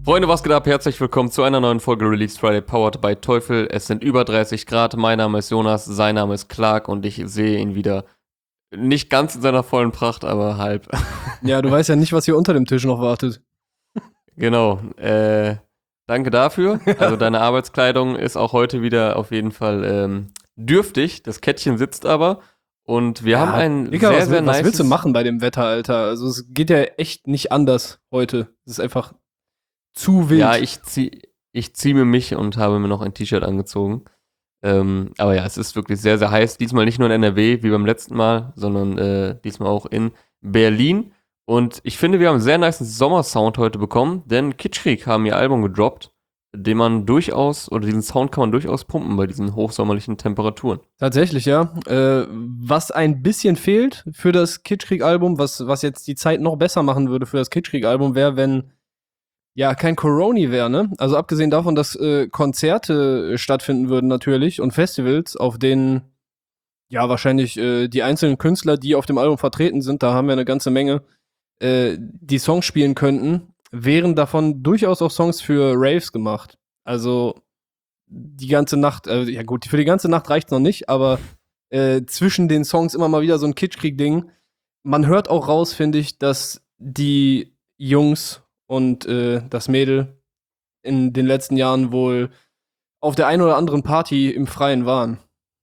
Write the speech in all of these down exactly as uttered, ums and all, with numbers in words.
Freunde, was geht ab? Herzlich willkommen zu einer neuen Folge Release Friday powered by Teufel. Es sind über dreißig Grad. Mein Name ist Jonas, sein Name ist Clark und ich sehe ihn wieder nicht ganz in seiner vollen Pracht, aber halb. Ja, du weißt ja nicht, was hier unter dem Tisch noch wartet. Genau. Äh, danke dafür. Also deine Arbeitskleidung ist auch heute wieder auf jeden Fall ähm, dürftig. Das Kettchen sitzt aber. Und wir Ja, haben ein Digga, sehr, was, sehr will- was nice. willst du machen bei dem Wetter, Alter? Also es geht ja echt nicht anders heute. Es ist einfach zu wild. Ja, ich zieh, ich zieh mir mich und habe mir noch ein T-Shirt angezogen. Ähm, aber ja, es ist wirklich sehr, sehr heiß. Diesmal nicht nur in N R W wie beim letzten Mal, sondern äh, diesmal auch in Berlin. Und ich finde, wir haben einen sehr nice Sommersound heute bekommen, denn Kitschkrieg haben ihr Album gedroppt, den man durchaus, oder diesen Sound kann man durchaus pumpen bei diesen hochsommerlichen Temperaturen. Tatsächlich, ja. Äh, was ein bisschen fehlt für das Kitschkrieg-Album, was, was jetzt die Zeit noch besser machen würde für das Kitschkrieg-Album, wäre, wenn ja kein Corona wäre, ne? Also abgesehen davon, dass äh, Konzerte äh, stattfinden würden natürlich und Festivals, auf denen ja wahrscheinlich äh, die einzelnen Künstler, die auf dem Album vertreten sind, da haben wir eine ganze Menge, äh, die Songs spielen könnten, wären davon durchaus auch Songs für Raves gemacht. Also die ganze Nacht, äh, ja gut, für die ganze Nacht reicht's noch nicht, aber äh, zwischen den Songs immer mal wieder so ein Kitschkrieg-Ding. Man hört auch raus, finde ich, dass die Jungs und äh, das Mädel in den letzten Jahren wohl auf der einen oder anderen Party im Freien waren.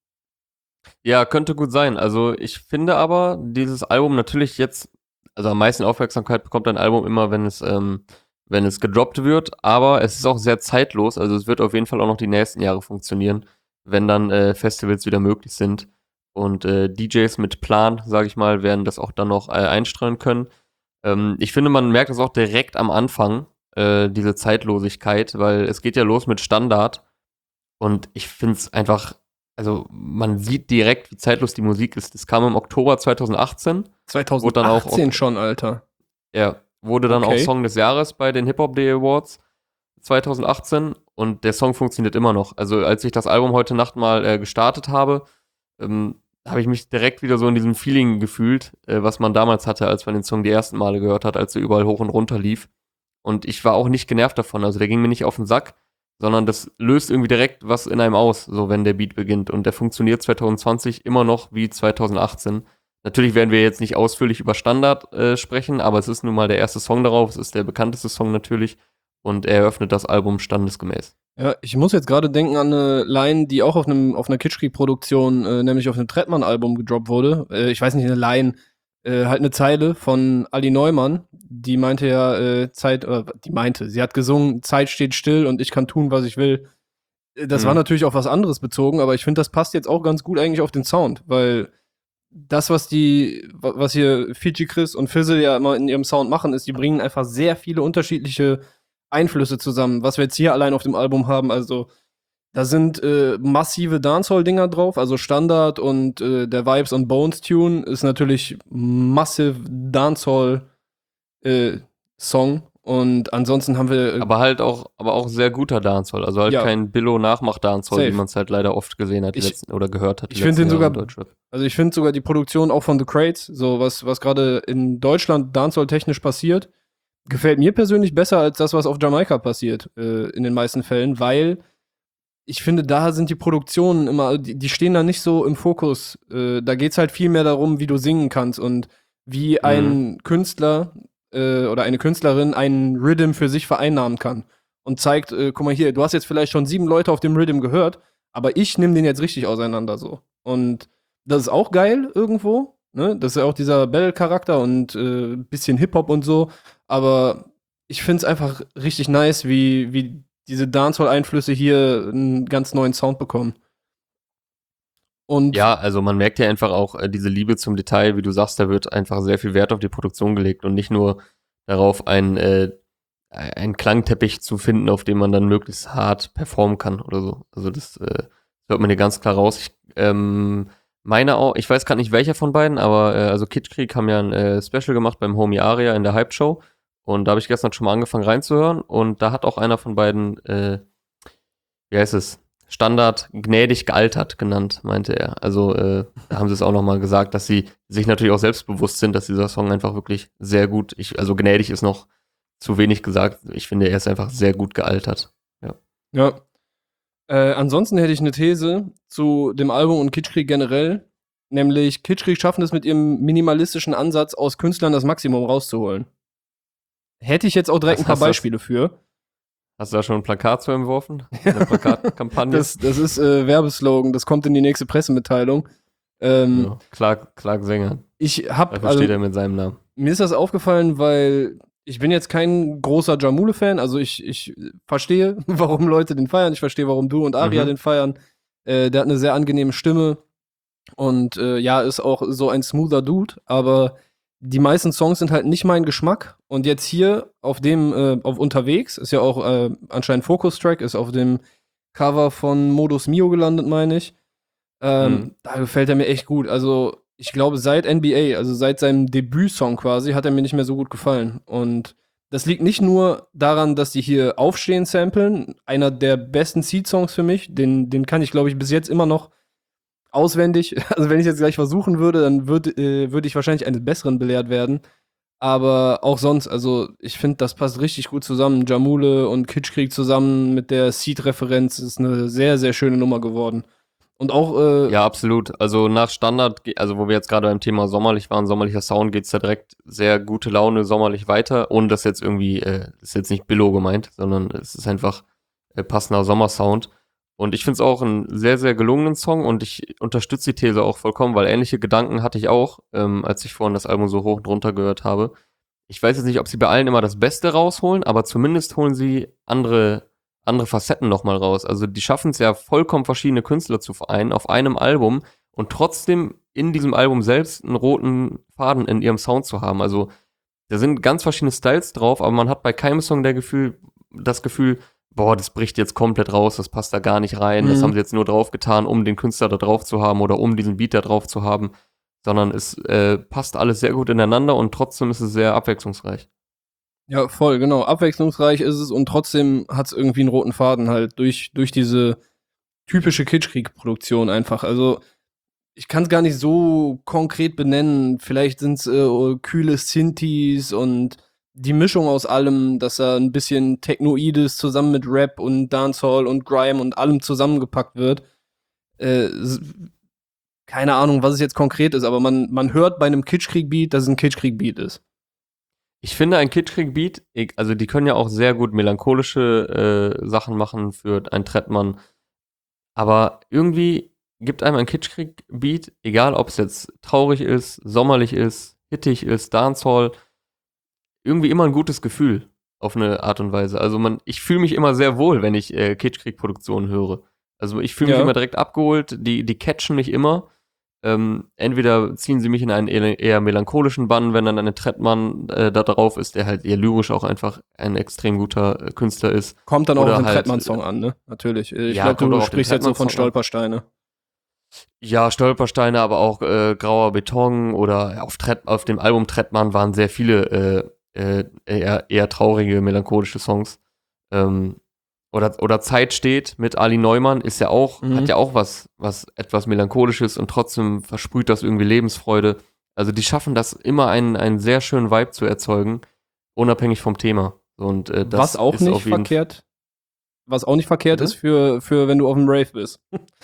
Ja, könnte gut sein. Also ich finde aber, dieses Album natürlich jetzt, also am meisten Aufmerksamkeit bekommt ein Album immer, wenn es, ähm, wenn es gedroppt wird, aber es ist auch sehr zeitlos, also es wird auf jeden Fall auch noch die nächsten Jahre funktionieren, wenn dann äh, Festivals wieder möglich sind. Und äh, D Js mit Plan, sage ich mal, werden das auch dann noch äh, einstreuen können. Ähm, ich finde, man merkt das auch direkt am Anfang, äh, diese Zeitlosigkeit, weil es geht ja los mit Standard und ich finde es einfach, also man sieht direkt, wie zeitlos die Musik ist. Das kam im Oktober zwanzig achtzehn. zwanzig dann auch- achtzehn schon, Alter. Ja, wurde dann Okay. auch Song des Jahres bei den Hip-Hop Day Awards zwanzig achtzehn und der Song funktioniert immer noch. Also als ich das Album heute Nacht mal äh, gestartet habe, ähm, habe ich mich direkt wieder so in diesem Feeling gefühlt, äh, was man damals hatte, als man den Song die ersten Male gehört hat, als er überall hoch und runter lief. Und ich war auch nicht genervt davon, also der ging mir nicht auf den Sack, sondern das löst irgendwie direkt was in einem aus, so wenn der Beat beginnt. Und der funktioniert zwanzig zwanzig immer noch wie zwanzig achtzehn. Natürlich werden wir jetzt nicht ausführlich über Standard äh, sprechen, aber es ist nun mal der erste Song darauf, es ist der bekannteste Song natürlich und er eröffnet das Album standesgemäß. Ja, ich muss jetzt gerade denken an eine Line, die auch auf einem auf einer Kitschkrieg-Produktion, äh, nämlich auf einem Trettmann-Album gedroppt wurde. Äh, ich weiß nicht, eine Line, äh, halt eine Zeile von Ali Neumann, die meinte ja, äh, Zeit, oder die meinte, sie hat gesungen, Zeit steht still und ich kann tun, was ich will. Äh, Das Mhm. war natürlich auf was anderes bezogen, aber ich finde, das passt jetzt auch ganz gut eigentlich auf den Sound, weil das, was die, wa- was hier Fiji Chris und Fizzle ja immer in ihrem Sound machen, ist, die bringen einfach sehr viele unterschiedliche Einflüsse zusammen, was wir jetzt hier allein auf dem Album haben. Also, da sind äh, massive Dancehall-Dinger drauf, also Standard und äh, der Vibes on Bones Tune ist natürlich massive Dancehall äh, Song. Und ansonsten haben wir äh, Aber halt auch, aber auch sehr guter Dancehall, also halt Ja. kein Billo-Nachmach-Dancehall, wie Safe. man es halt leider oft gesehen hat die Ich- letzten, oder gehört hat die ich find letzten den Jahre sogar- in Deutschrap. Also ich finde sogar die Produktion auch von The Crates, so was, was gerade in Deutschland Dancehall-technisch passiert, gefällt mir persönlich besser als das, was auf Jamaika passiert, äh, in den meisten Fällen, weil ich finde, da sind die Produktionen immer, die, die stehen da nicht so im Fokus. Äh, da geht's halt viel mehr darum, wie du singen kannst und wie ein Künstler äh, oder eine Künstlerin einen Rhythm für sich vereinnahmen kann. Und zeigt, äh, guck mal hier, du hast jetzt vielleicht schon sieben Leute auf dem Rhythm gehört, aber ich nehme den jetzt richtig auseinander so. Und das ist auch geil irgendwo. Ne? Das ist ja auch dieser Battle-Charakter und äh, bisschen Hip-Hop und so. Aber ich finde es einfach richtig nice, wie, wie diese Dancehall-Einflüsse hier einen ganz neuen Sound bekommen. Und Ja, also man merkt ja einfach auch äh, diese Liebe zum Detail, wie du sagst, da wird einfach sehr viel Wert auf die Produktion gelegt und nicht nur darauf, einen, äh, einen Klangteppich zu finden, auf dem man dann möglichst hart performen kann oder so. Also das äh, hört man hier ganz klar raus. Ich ähm, meine auch, ich weiß gerade nicht welcher von beiden, aber äh, also Kitschkrieg haben ja ein äh, Special gemacht beim Homie Aria in der Hype-Show und da habe ich gestern schon mal angefangen reinzuhören und da hat auch einer von beiden, äh, wie heißt es, Standard gnädig gealtert genannt, meinte er. Also äh, da haben sie es auch nochmal gesagt, dass sie sich natürlich auch selbstbewusst sind, dass dieser Song einfach wirklich sehr gut, ich, also gnädig ist noch zu wenig gesagt. Ich finde, er ist einfach sehr gut gealtert. Ja. Ja. Äh, ansonsten hätte ich eine These zu dem Album und Kitschkrieg generell. Nämlich, Kitschkrieg schaffen es mit ihrem minimalistischen Ansatz, aus Künstlern das Maximum rauszuholen. Hätte ich jetzt auch direkt Was ein paar hast du das- Beispiele für. Hast du da schon ein Plakat zu entworfen? Eine Plakatkampagne? Das, das ist äh, Werbeslogan, das kommt in die nächste Pressemitteilung. Ähm, ja. Clark, Clark Sänger. Ich hab, Dafür also, steht er mit seinem Namen. mir ist das aufgefallen, weil ich bin jetzt kein großer Jamule-Fan, also ich, ich verstehe, warum Leute den feiern, ich verstehe, warum du und Aria Mhm. den feiern. Äh, der hat eine sehr angenehme Stimme und äh, ja, ist auch so ein smoother Dude, aber die meisten Songs sind halt nicht mein Geschmack. Und jetzt hier auf dem, äh, auf Unterwegs, ist ja auch äh, anscheinend Focus-Track, ist auf dem Cover von Modus Mio gelandet, meine ich. Ähm, Mhm. Da gefällt er mir echt gut. Also, ich glaube, seit N B A, also seit seinem Debütsong quasi, hat er mir nicht mehr so gut gefallen. Und das liegt nicht nur daran, dass die hier Aufstehen samplen, einer der besten Seed-Songs für mich, den, den kann ich, glaube ich, bis jetzt immer noch auswendig. Also, wenn ich jetzt gleich versuchen würde, dann würde äh, würd ich wahrscheinlich eines Besseren belehrt werden. Aber auch sonst, also ich finde, das passt richtig gut zusammen. Jamule und Kitschkrieg zusammen mit der Seed-Referenz ist eine sehr, sehr schöne Nummer geworden. Und auch, äh, Ja, absolut. Also nach Standard, ge- also wo wir jetzt gerade beim Thema sommerlich waren, sommerlicher Sound, geht's da direkt sehr gute Laune sommerlich weiter. Ohne dass jetzt irgendwie, äh, ist jetzt nicht Billo gemeint, sondern es ist einfach äh, passender Sommersound. Und ich finde es auch einen sehr, sehr gelungenen Song und ich unterstütze die These auch vollkommen, weil ähnliche Gedanken hatte ich auch, ähm, als ich vorhin das Album so hoch und runter gehört habe. Ich weiß jetzt nicht, ob sie bei allen immer das Beste rausholen, aber zumindest holen sie andere, andere Facetten nochmal raus. Also die schaffen es ja vollkommen verschiedene Künstler zu vereinen auf einem Album und trotzdem in diesem Album selbst einen roten Faden in ihrem Sound zu haben. Also da sind ganz verschiedene Styles drauf, aber man hat bei keinem Song der Gefühl, das Gefühl, boah, das bricht jetzt komplett raus, das passt da gar nicht rein, das Mhm. haben sie jetzt nur drauf getan, um den Künstler da drauf zu haben oder um diesen Beat da drauf zu haben, sondern es äh, passt alles sehr gut ineinander und trotzdem ist es sehr abwechslungsreich. ja, voll, genau. Abwechslungsreich ist es und trotzdem hat es irgendwie einen roten Faden halt durch, durch diese typische Kitschkrieg-Produktion einfach. Also, ich kann es gar nicht so konkret benennen. Vielleicht sind es äh, kühle Synthes und die Mischung aus allem, dass da ein bisschen Technoides zusammen mit Rap und Dancehall und Grime und allem zusammengepackt wird. Äh, s- keine Ahnung, was es jetzt konkret ist, aber man, man hört bei einem Kitschkrieg-Beat, dass es ein Kitschkrieg-Beat ist. Ich finde, ein Kitschkrieg-Beat, ich- also die können ja auch sehr gut melancholische äh, Sachen machen für einen Trettmann, aber irgendwie gibt einem ein Kitschkrieg-Beat, egal ob es jetzt traurig ist, sommerlich ist, hittig ist, Dancehall, irgendwie immer ein gutes Gefühl auf eine Art und Weise. Also man, ich fühle mich immer sehr wohl, wenn ich äh, Kitschkrieg-Produktionen höre. Also ich fühle mich Ja. immer direkt abgeholt, die, die catchen mich immer. Ähm, entweder ziehen sie mich in einen eher, eher melancholischen Bann, wenn dann ein Trettmann äh, da drauf ist, der halt eher lyrisch auch einfach ein extrem guter äh, Künstler ist. Kommt dann auch Oder auf den halt, Trettmann-Song an, ne? Natürlich. Ich ja, glaube, kommt auch du auf den sprichst jetzt so von Trettmann-Song an. Stolpersteine. Ja, Stolpersteine, aber auch äh, Grauer Beton oder auf, Tret auf dem Album Trettmann waren sehr viele äh, äh, eher, eher traurige, melancholische Songs. Ähm, oder, oder Zeit steht mit Ali Neumann ist ja auch, Mhm. hat ja auch was, was etwas Melancholisches und trotzdem versprüht das irgendwie Lebensfreude. Also die schaffen das immer einen, einen sehr schönen Vibe zu erzeugen, unabhängig vom Thema. Und äh, das Was auch ist nicht auf jeden verkehrt, was auch nicht verkehrt Bitte? ist für, für wenn du auf dem Rave bist.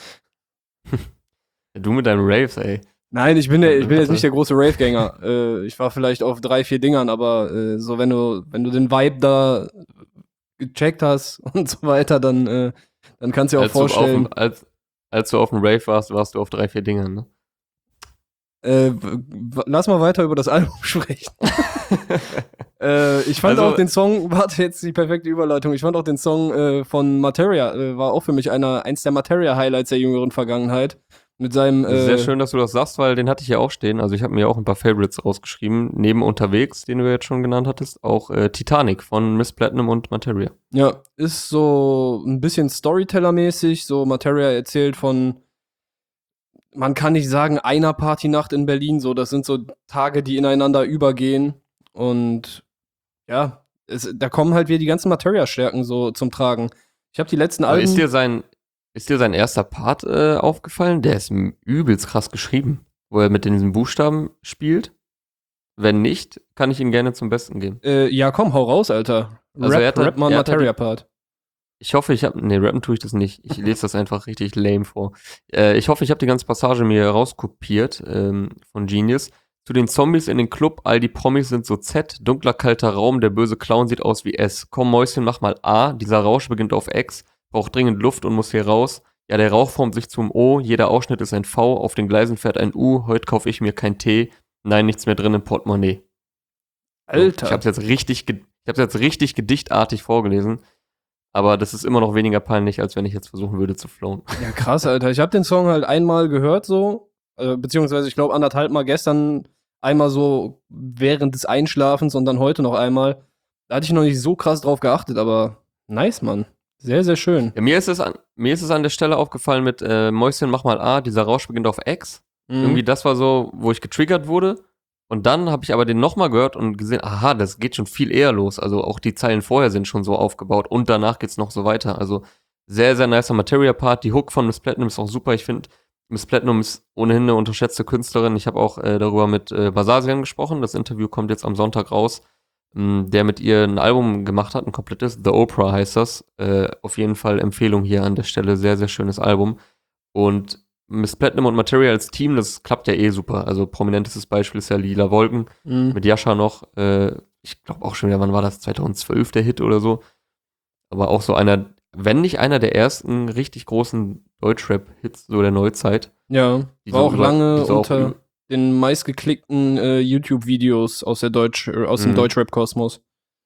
Du mit deinem Raves, ey. Nein, ich bin, der, ich bin jetzt Warte. nicht der große Rave-Gänger. äh, ich war vielleicht auf drei, vier Dingern, aber äh, so wenn du, wenn du den Vibe da gecheckt hast und so weiter, dann, äh, dann kannst du dir auch Als du, auf vorstellen. dem, als, als du auf dem Rave warst, warst du auf drei, vier Dingern, ne? Äh, w- w- lass mal weiter über das Album sprechen. äh, ich fand Also- auch den Song, warte jetzt die perfekte Überleitung, ich fand auch den Song äh, von Materia, äh, war auch für mich einer, eins der Materia-Highlights der jüngeren Vergangenheit. Mit seinem, äh, Sehr schön, dass du das sagst, weil den hatte ich ja auch stehen. Also ich habe mir auch ein paar Favorites rausgeschrieben. Neben Unterwegs, den du jetzt schon genannt hattest, auch äh, Titanic von Miss Platinum und Materia. ja, ist so ein bisschen Storyteller-mäßig, so Materia erzählt von, man kann nicht sagen, einer Partynacht in Berlin, so, das sind so Tage, die ineinander übergehen und ja, es, da kommen halt wieder die ganzen Materia-Stärken so zum Tragen. Ich habe die letzten Aber Alben. ist dir sein, ist dir sein erster Part äh, aufgefallen? Der ist m- übelst krass geschrieben, wo er mit diesen Buchstaben spielt. Wenn nicht, kann ich ihn gerne zum Besten geben. Äh, ja, komm, hau raus, Alter. Also Rap, er hat halt- Rap mal er hat halt die- Materia-Part. Ich hoffe, ich habe. Nee, rappen tue ich das nicht. Ich lese das einfach richtig lame vor. Äh, ich hoffe, ich habe die ganze Passage mir rauskopiert ähm, von Genius. Zu den Zombies in den Club, all die Promis sind so Z, dunkler, kalter Raum, der böse Clown sieht aus wie S. Komm, Mäuschen, mach mal A, dieser Rausch beginnt auf X, braucht dringend Luft und muss hier raus. Ja, der Rauch formt sich zum O, jeder Ausschnitt ist ein V, auf den Gleisen fährt ein U, heute kaufe ich mir kein Tee, nein, nichts mehr drin im Portemonnaie. So, Alter. ich hab's jetzt richtig, ge- ich hab's jetzt richtig gedichtartig vorgelesen, aber das ist immer noch weniger peinlich, als wenn ich jetzt versuchen würde zu flowen. Ja, krass, Alter. Ich habe den Song halt einmal gehört, so. Äh, beziehungsweise, ich glaube, anderthalb Mal gestern einmal so während des Einschlafens und dann heute noch einmal. Da hatte ich noch nicht so krass drauf geachtet, aber nice, Mann. Sehr, sehr schön. Ja, mir ist es an, mir ist es an der Stelle aufgefallen mit äh, Mäuschen, mach mal A, dieser Rausch beginnt auf X. Mhm. Irgendwie, das war so, wo ich getriggert wurde. Und dann habe ich aber den nochmal gehört und gesehen, aha, das geht schon viel eher los. Also auch die Zeilen vorher sind schon so aufgebaut und danach geht's noch so weiter. Also sehr, sehr nicer Materia-Part. Die Hook von Miss Platinum ist auch super. Ich finde, Miss Platinum ist ohnehin eine unterschätzte Künstlerin. Ich habe auch äh, darüber mit äh, Basasian gesprochen. Das Interview kommt jetzt am Sonntag raus. M, der mit ihr ein Album gemacht hat, ein komplettes. The Oprah heißt das. Äh, auf jeden Fall Empfehlung hier an der Stelle. Sehr, sehr schönes Album. Und Miss Platinum und Materia als Team, das klappt ja eh super. Also prominentestes Beispiel ist ja Lila Wolken Mhm. mit Yasha noch. Äh, ich glaube auch schon wieder, wann war das? zweitausendzwölf der Hit oder so. Aber auch so einer, wenn nicht einer der ersten richtig großen Deutschrap-Hits so der Neuzeit. Ja, Die war so auch über- lange die so auch unter über- den meistgeklickten äh, YouTube-Videos aus der Deutsch, äh, aus dem Mhm. Deutschrap-Kosmos.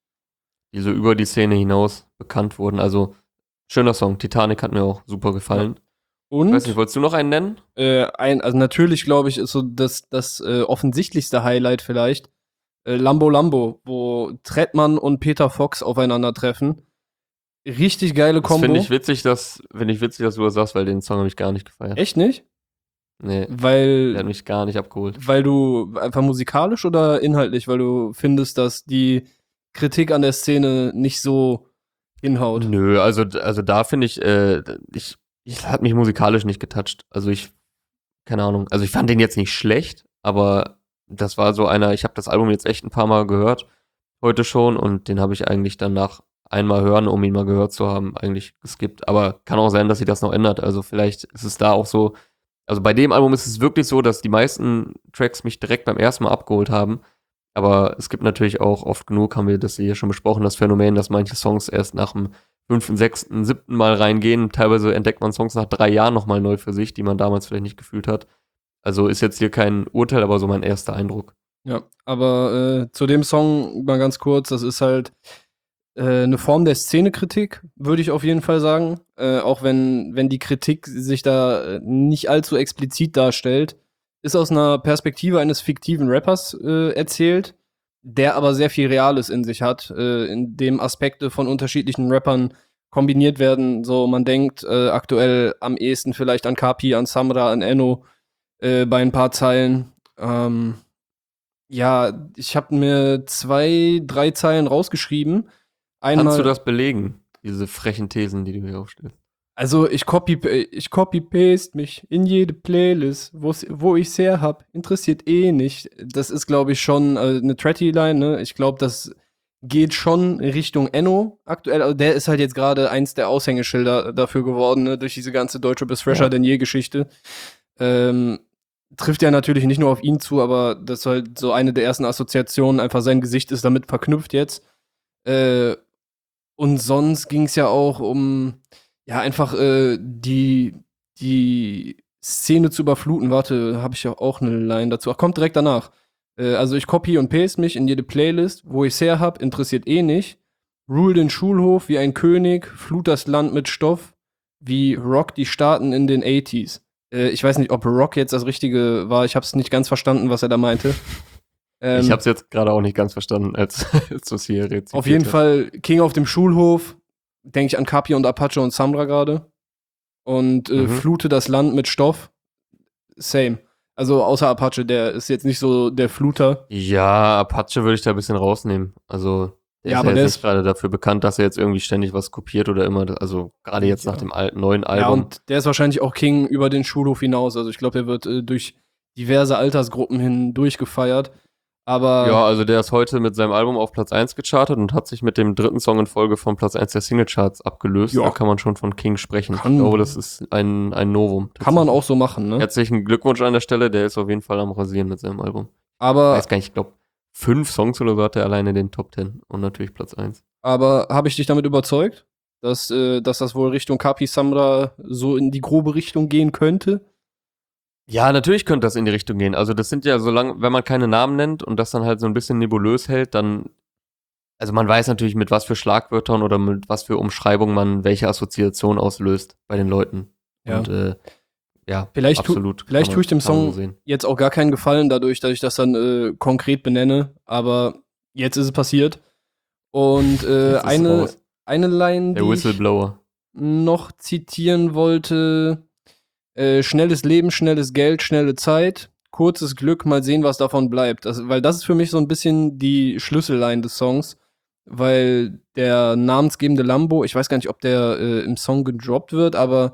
die so über die Szene hinaus bekannt wurden. Also schöner Song. Titanic hat mir auch super gefallen. Ich Und weiß nicht, wolltest du noch einen nennen? äh, ein, also natürlich, glaube ich, ist so das, das äh, offensichtlichste Highlight vielleicht äh, Lambo Lambo, wo Trettmann und Peter Fox aufeinandertreffen. Richtig geile Das Kombo. finde ich witzig, dass, finde ich witzig, dass du das sagst, weil den Song habe ich gar nicht gefeiert. Echt nicht? Nee, der hat Weil, mich gar nicht abgeholt. weil du einfach musikalisch oder inhaltlich, weil du findest, dass die Kritik an der Szene nicht so hinhaut. Nö, also, also da finde ich, äh, ich, ich hat mich musikalisch nicht getoucht. Also ich, keine Ahnung, also ich fand den jetzt nicht schlecht, aber das war so einer, ich habe das Album jetzt echt ein paar Mal gehört, heute schon, und den habe ich eigentlich dann nach einmal hören, um ihn mal gehört zu haben, eigentlich geskippt. Aber kann auch sein, dass sich das noch ändert. Also vielleicht ist es da auch so, also bei dem Album ist es wirklich so, dass die meisten Tracks mich direkt beim ersten Mal abgeholt haben. Aber es gibt natürlich auch oft genug, haben wir das hier schon besprochen, das Phänomen, dass manche Songs erst nach dem fünften, sechsten, siebten Mal reingehen. Teilweise entdeckt man Songs nach drei Jahren nochmal neu für sich, die man damals vielleicht nicht gefühlt hat. Also ist jetzt hier kein Urteil, aber so mein erster Eindruck. Ja, aber äh, zu dem Song mal ganz kurz, das ist halt äh, eine Form der Szenekritik, würde ich auf jeden Fall sagen. Äh, auch wenn, wenn die Kritik sich da äh, nicht allzu explizit darstellt, ist aus einer Perspektive eines fiktiven Rappers äh, erzählt, der aber sehr viel Reales in sich hat, äh, in dem Aspekte von unterschiedlichen Rappern kombiniert werden. So, man denkt äh, aktuell am ehesten vielleicht an Kapi, an Samra, an Enno äh, bei ein paar Zeilen. Ähm, ja, ich habe mir zwei, drei Zeilen rausgeschrieben. Einmal, Kannst du das belegen, diese frechen Thesen, die du hier aufstellst? Also ich copy, ich copy paste mich in jede Playlist, wo's- wo ich's her hab. Interessiert eh nicht. Das ist, glaube ich, schon äh, eine Tratty-Line, ne? Ich glaube, das geht schon Richtung Enno aktuell. Also der ist halt jetzt gerade eins der Aushängeschilder dafür geworden, ne? Durch diese ganze Deutsche bis fresher Ja. denn je Geschichte. Ähm, trifft ja natürlich nicht nur auf ihn zu, aber das ist halt so eine der ersten Assoziationen. Einfach sein Gesicht ist damit verknüpft jetzt. Äh, und sonst ging es ja auch um ja, einfach äh, die, die Szene zu überfluten. Warte, habe ich ja auch eine Line dazu. Ach, kommt direkt danach. Äh, also ich copy und paste mich in jede Playlist, wo ich's her hab, interessiert eh nicht. Rule den Schulhof wie ein König, flut das Land mit Stoff, wie Rock die Staaten in den achtziger. Äh, ich weiß nicht, ob Rock jetzt das Richtige war. Ich habe es nicht ganz verstanden, was er da meinte. Ähm, Ich habe es jetzt gerade auch nicht ganz verstanden, als, als du es hier rezipiert Auf jeden hast. Fall King auf dem Schulhof, denke ich an Kapi und Apache und Samra gerade. Und äh, Mhm. flute das Land mit Stoff. Same. Also außer Apache, der ist jetzt nicht so der Fluter. Ja, Apache würde ich da ein bisschen rausnehmen. Also, der Ja, ist aber ja der jetzt ist- nicht gerade dafür bekannt, dass er jetzt irgendwie ständig was kopiert oder immer, also gerade jetzt Ja. nach dem alten, neuen Ja, Album. und der ist wahrscheinlich auch King über den Schulhof hinaus. Also ich glaube, der wird äh, durch diverse Altersgruppen hin durchgefeiert. Aber Ja, also der ist heute mit seinem Album auf Platz eins gechartet und hat sich mit dem dritten Song in Folge von Platz eins der Singlecharts abgelöst. Ja. Da kann man schon von King sprechen. Kann- ich glaube, das ist ein, ein Novum. kann man auch so machen, ne? Herzlichen Glückwunsch an der Stelle, der ist auf jeden Fall am Rasieren mit seinem Album. Ich Aber, weiß gar nicht, ich glaube, fünf Songs oder so hat er alleine in den Top Ten und natürlich Platz eins. aber habe ich dich damit überzeugt, dass, äh, dass das wohl Richtung Kapi Samra so in die grobe Richtung gehen könnte? Ja, natürlich könnte das in die Richtung gehen. Also das sind ja, solange, wenn man keine Namen nennt und das dann halt so ein bisschen nebulös hält, dann, also man weiß natürlich, mit was für Schlagwörtern oder mit was für Umschreibungen man welche Assoziation auslöst bei den Leuten. Ja. Und äh, ja, Vielleicht, tu, absolut. vielleicht kann tue ich dem man- kann man Song so sehen. jetzt auch gar keinen Gefallen dadurch, dass ich das dann äh, konkret benenne, aber jetzt ist es passiert. Und äh, Jetzt ist es eine, raus. eine Line, Der die ich Whistleblower. noch zitieren wollte, äh, schnelles Leben, schnelles Geld, schnelle Zeit, kurzes Glück, mal sehen, was davon bleibt. Das, weil das ist für mich so ein bisschen die Schlüsselline des Songs, weil der namensgebende Lambo, ich weiß gar nicht, ob der äh, im Song gedroppt wird, aber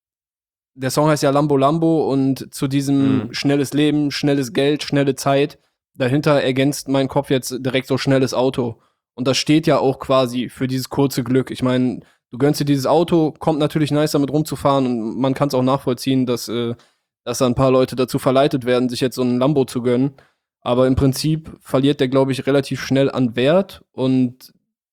der Song heißt ja Lambo Lambo und zu diesem Mhm. schnelles Leben, schnelles Geld, schnelle Zeit, dahinter ergänzt mein Kopf jetzt direkt so schnelles Auto. Und das steht ja auch quasi für dieses kurze Glück. Ich meine, du gönnst dir dieses Auto, kommt natürlich nice damit rumzufahren und man kann es auch nachvollziehen, dass, äh, dass da ein paar Leute dazu verleitet werden, sich jetzt so einen Lambo zu gönnen. Aber im Prinzip verliert der, glaube ich, relativ schnell an Wert und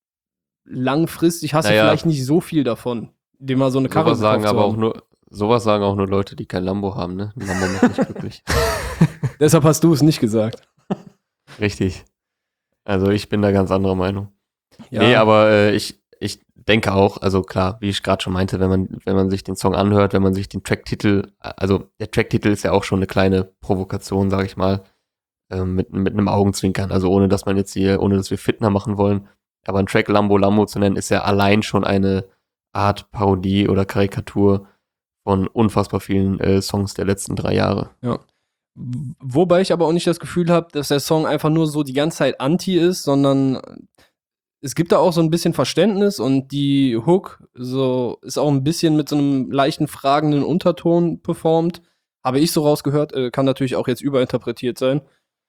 langfristig hast Naja. du vielleicht nicht so viel davon, dir mal so eine Karre Sowas sagen gekauft zu aber auch haben. nur, sowas sagen auch nur Leute, die kein Lambo haben, ne? Ein Lambo macht nicht glücklich. Deshalb hast du es nicht gesagt. Richtig. Also ich bin da ganz anderer Meinung. Ja, Nee, aber äh, ich, ich denke auch, also klar, wie ich gerade schon meinte, wenn man, wenn man sich den Song anhört, wenn man sich den Tracktitel, also der Tracktitel ist ja auch schon eine kleine Provokation, sag ich mal, ähm, mit, mit einem Augenzwinkern, also ohne dass man jetzt hier, ohne dass wir Fitner machen wollen, aber ein Track Lambo Lambo zu nennen, ist ja allein schon eine Art Parodie oder Karikatur von unfassbar vielen äh, Songs der letzten drei Jahre. W- Wobei ich aber auch nicht das Gefühl habe, dass der Song einfach nur so die ganze Zeit anti ist, sondern es gibt da auch so ein bisschen Verständnis und die Hook so ist auch ein bisschen mit so einem leichten fragenden Unterton performt. Habe ich so rausgehört, äh, kann natürlich auch jetzt überinterpretiert sein.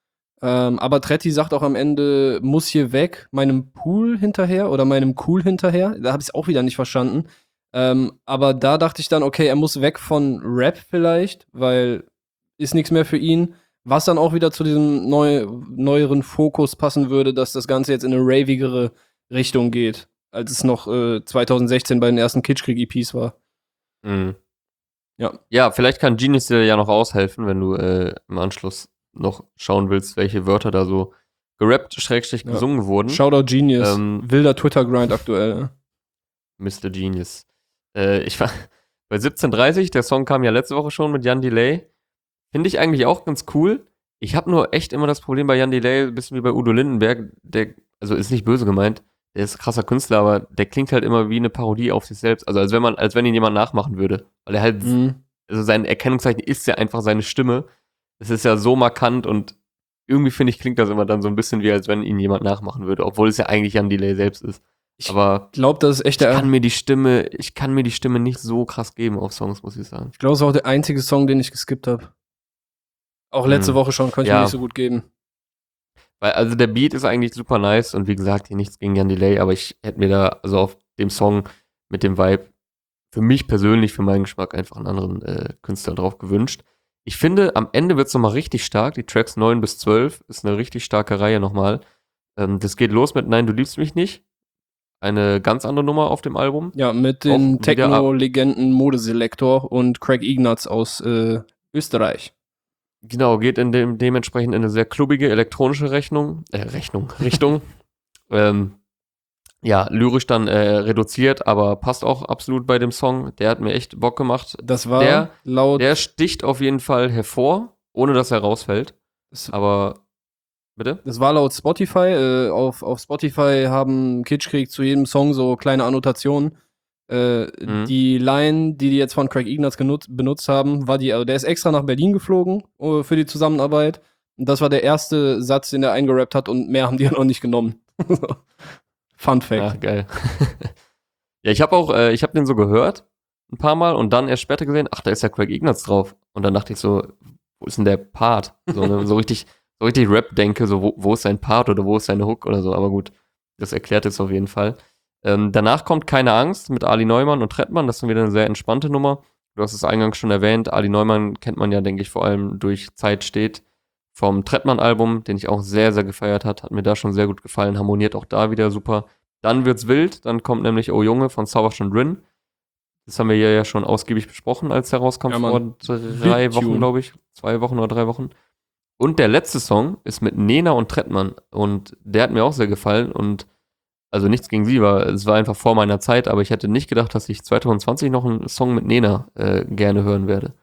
Ähm, aber Tretti sagt auch am Ende, muss hier weg, meinem Pool hinterher oder meinem Cool hinterher. Da habe ich es auch wieder nicht verstanden. Ähm, aber da dachte ich dann, okay, er muss weg von Rap vielleicht, weil ist nichts mehr für ihn. Was dann auch wieder zu diesem neu, neueren Fokus passen würde, dass das Ganze jetzt in eine ravigere Richtung geht, als es noch äh, zwanzig sechzehn bei den ersten Kitschkrieg-E Ps war. Mhm. Ja. Ja, vielleicht kann Genius dir ja noch aushelfen, wenn du äh, im Anschluss noch schauen willst, welche Wörter da so gerappt, schrägstrich Ja. gesungen wurden. Shoutout Genius. Ähm, Wilder Twitter-Grind aktuell. Ne? Mister Genius. Äh, ich war bei siebzehn Uhr dreißig, der Song kam ja letzte Woche schon mit Jan Delay. Finde ich eigentlich auch ganz cool. Ich habe nur echt immer das Problem bei Jan Delay, ein bisschen wie bei Udo Lindenberg, der, also ist nicht böse gemeint, der ist ein krasser Künstler, aber der klingt halt immer wie eine Parodie auf sich selbst. Also als wenn man, als wenn ihn jemand nachmachen würde. Weil er halt, Mhm. also sein Erkennungszeichen ist ja einfach seine Stimme. Es ist ja so markant und irgendwie finde ich, klingt das immer dann so ein bisschen wie, als wenn ihn jemand nachmachen würde, obwohl es ja eigentlich Jan Delay selbst ist. Ich Aber glaube, das ist echt ich der. kann mir die Stimme, ich kann mir die Stimme nicht so krass geben auf Songs, muss ich sagen. Ich glaube, es ist auch der einzige Song, den ich geskippt habe. Auch letzte Mhm. Woche schon, konnte ich Ja. mir nicht so gut geben. Weil, also der Beat ist eigentlich super nice und wie gesagt, hier nichts gegen Jan Delay, aber ich hätte mir da, also auf dem Song mit dem Vibe, für mich persönlich, für meinen Geschmack einfach einen anderen äh, Künstler drauf gewünscht. Ich finde, am Ende wird es nochmal richtig stark. Die Tracks neun bis zwölf ist eine richtig starke Reihe nochmal. Ähm, das geht los mit Nein, du liebst mich nicht. Eine ganz andere Nummer auf dem Album. Ja, mit Auch den wieder Techno-Legenden Modeselektor und Craig Ignatz aus äh, Österreich. Genau, geht in dem, dementsprechend in eine sehr klubbige elektronische Rechnung, äh, Rechnung, Richtung. ähm, ja, lyrisch dann äh, reduziert, aber passt auch absolut bei dem Song. Der hat mir echt Bock gemacht. Das war Der- laut. Der sticht auf jeden Fall hervor, ohne dass er rausfällt. das, Aber, bitte? das war laut Spotify. Äh, auf, auf Spotify haben Kitschkrieg zu jedem Song so kleine Annotationen. Äh, Mhm. Die Line, die die jetzt von Craig Ignatz genutzt, benutzt haben, war die, also der ist extra nach Berlin geflogen uh, für die Zusammenarbeit. Und das war der erste Satz, den er eingerappt hat und mehr haben die ja noch nicht genommen. Fun Fact. Ja, geil. ja, ich habe auch, äh, ich habe den so gehört, ein paar Mal und dann erst später gesehen, ach, da ist ja Craig Ignatz drauf. Und dann dachte ich so, wo ist denn der Part? So, ne, so richtig, so richtig Rap denke, so wo, wo ist sein Part oder wo ist seine Hook oder so, aber gut, das erklärt es auf jeden Fall. Ähm, danach kommt Keine Angst mit Ali Neumann und Trettmann, das ist dann wieder eine sehr entspannte Nummer. Du hast es eingangs schon erwähnt, Ali Neumann kennt man ja, denke ich, vor allem durch Zeit steht vom Trettmann-Album, den ich auch sehr, sehr gefeiert hat, hat mir da schon sehr gut gefallen, harmoniert auch da wieder super. Dann wird's wild, dann kommt nämlich Oh Junge von Savas und Rin. Das haben wir hier ja schon ausgiebig besprochen, als der rauskam Ja, vor Mann. drei Wildtune. Wochen, glaube ich. Zwei Wochen oder drei Wochen. Und der letzte Song ist mit Nena und Trettmann. Und der hat mir auch sehr gefallen. Und also nichts gegen sie, war, es war einfach vor meiner Zeit, aber ich hätte nicht gedacht, dass ich zwanzig zwanzig noch einen Song mit Nena äh, gerne hören werde.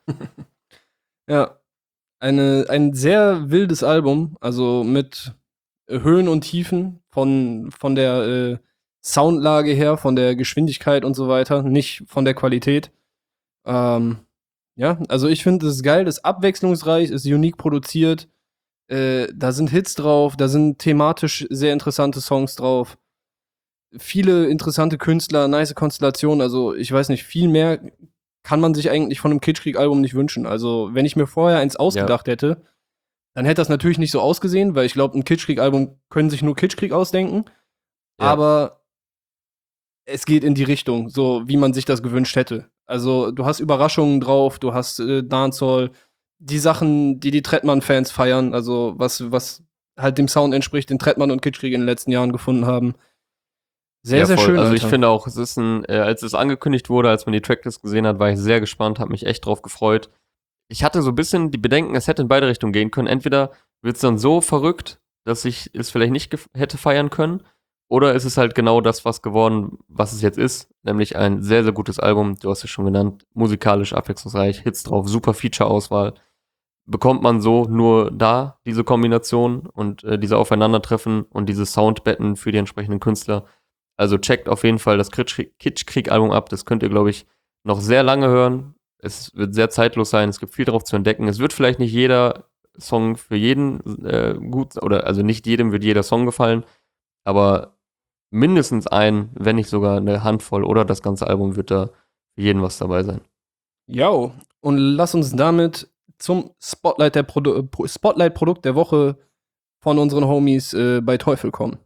Ja, eine, ein sehr wildes Album, also mit Höhen und Tiefen von, von der äh, Soundlage her, von der Geschwindigkeit und so weiter, nicht von der Qualität. Ähm, ja, also ich finde, es ist geil, ist abwechslungsreich, ist unique produziert. Äh, da sind Hits drauf, da sind thematisch sehr interessante Songs drauf. Viele interessante Künstler, nice Konstellationen. Also ich weiß nicht, viel mehr kann man sich eigentlich von einem Kitschkrieg-Album nicht wünschen. Also wenn ich mir vorher eins ausgedacht ja. hätte, dann hätte das natürlich nicht so ausgesehen, weil ich glaube, ein Kitschkrieg-Album können sich nur Kitschkrieg ausdenken. Ja. Aber es geht in die Richtung, so wie man sich das gewünscht hätte. Also du hast Überraschungen drauf, du hast äh, Dancehall, die Sachen, die die Trettmann-Fans feiern, also was, was halt dem Sound entspricht, den Trettmann und Kitschkrieg in den letzten Jahren gefunden haben. Sehr, ja, sehr voll. schön. Also Alter. ich finde auch, es ist ein, äh, als es angekündigt wurde, als man die Tracklist gesehen hat, war ich sehr gespannt, habe mich echt drauf gefreut. Ich hatte so ein bisschen die Bedenken, es hätte in beide Richtungen gehen können. Entweder wird es dann so verrückt, dass ich es vielleicht nicht gef- hätte feiern können, oder ist es halt genau das, was geworden, was es jetzt ist, nämlich ein sehr, sehr gutes Album. Du hast es schon genannt, musikalisch abwechslungsreich, Hits drauf, super Feature-Auswahl. Bekommt man so nur da, diese Kombination und äh, diese Aufeinandertreffen und diese Soundbetten für die entsprechenden Künstler. Also checkt auf jeden Fall das Kitschkrieg-Album ab. Das könnt ihr, glaube ich, noch sehr lange hören. Es wird sehr zeitlos sein. Es gibt viel darauf zu entdecken. Es wird vielleicht nicht jeder Song für jeden äh, gut, oder also nicht jedem wird jeder Song gefallen, aber mindestens ein, wenn nicht sogar eine Handvoll oder das ganze Album wird da für jeden was dabei sein. Ja, und lass uns damit zum Spotlight der Produ- Spotlight-Produkt der Woche von unseren Homies äh, bei Teufel kommen.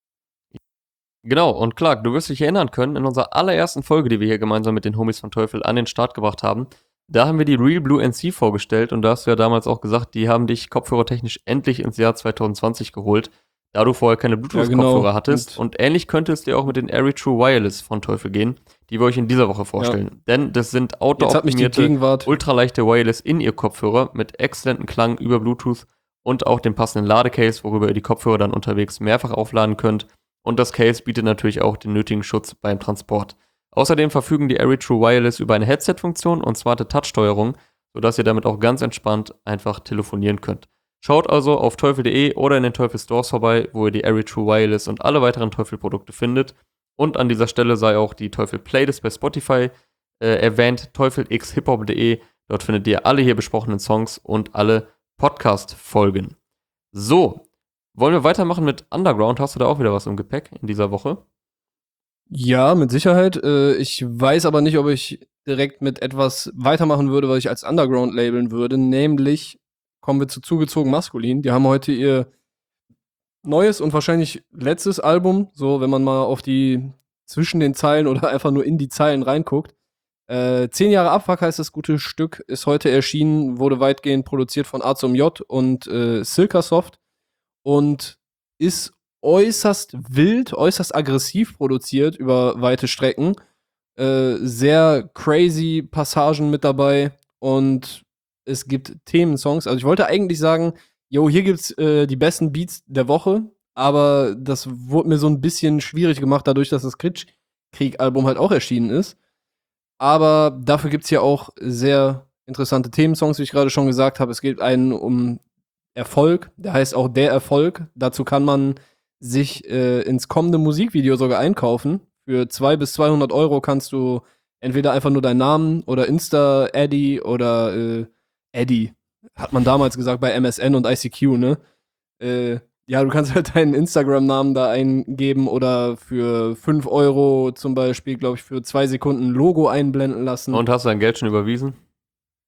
Genau, und Clark, du wirst dich erinnern können, in unserer allerersten Folge, die wir hier gemeinsam mit den Homies von Teufel an den Start gebracht haben, da haben wir die Real Blue N C vorgestellt und da hast du ja damals auch gesagt, die haben dich kopfhörertechnisch endlich ins Jahr zwanzig zwanzig geholt, da du vorher keine Bluetooth-Kopfhörer ja, genau. hattest. Und, und ähnlich könnte es dir auch mit den Airy True Wireless von Teufel gehen, die wir euch in dieser Woche vorstellen. Ja. Denn das sind outdoor-optimierte, ultraleichte Wireless-In-Ear-Kopfhörer mit exzellentem Klang über Bluetooth und auch dem passenden Ladecase, worüber ihr die Kopfhörer dann unterwegs mehrfach aufladen könnt. Und das Case bietet natürlich auch den nötigen Schutz beim Transport. Außerdem verfügen die Airy True Wireless über eine Headset-Funktion und smarte Touch-Steuerung, sodass ihr damit auch ganz entspannt einfach telefonieren könnt. Schaut also auf teufel punkt de oder in den Teufel Stores vorbei, wo ihr die Airy True Wireless und alle weiteren Teufel-Produkte findet. Und an dieser Stelle sei auch die Teufel Playlist bei Spotify äh, erwähnt, teufel x hiphop punkt de. Dort findet ihr alle hier besprochenen Songs und alle Podcast-Folgen. So, wollen wir weitermachen mit Underground? Hast du da auch wieder was im Gepäck in dieser Woche? Ja, mit Sicherheit. Äh, ich weiß aber nicht, ob ich direkt mit etwas weitermachen würde, was ich als Underground labeln würde. Nämlich kommen wir zu Zugezogen Maskulin. Die haben heute ihr neues und wahrscheinlich letztes Album, so wenn man mal auf die zwischen den Zeilen oder einfach nur in die Zeilen reinguckt. Äh, Zehn Jahre Abfuck heißt das gute Stück, ist heute erschienen, wurde weitgehend produziert von Azum J und äh, Silkasoft und ist äußerst wild, äußerst aggressiv produziert über weite Strecken. Äh, sehr crazy Passagen mit dabei und es gibt Themensongs. Also ich wollte eigentlich sagen, jo, hier gibt's äh, die besten Beats der Woche, aber das wurde mir so ein bisschen schwierig gemacht, dadurch, dass das Kitschkrieg-Album halt auch erschienen ist. Aber dafür gibt's hier auch sehr interessante Themensongs, wie ich gerade schon gesagt habe. Es geht einen um Erfolg, der heißt auch Der Erfolg. Dazu kann man sich äh, ins kommende Musikvideo sogar einkaufen. Für zweihundert bis zweihundert Euro kannst du entweder einfach nur deinen Namen oder Insta-Addy oder äh, Addy, hat man damals gesagt bei M S N und I C Q, ne? Äh, ja, du kannst halt deinen Instagram-Namen da eingeben oder für fünf Euro zum Beispiel, glaube ich, für zwei Sekunden ein Logo einblenden lassen. Und hast du dein Geld schon überwiesen?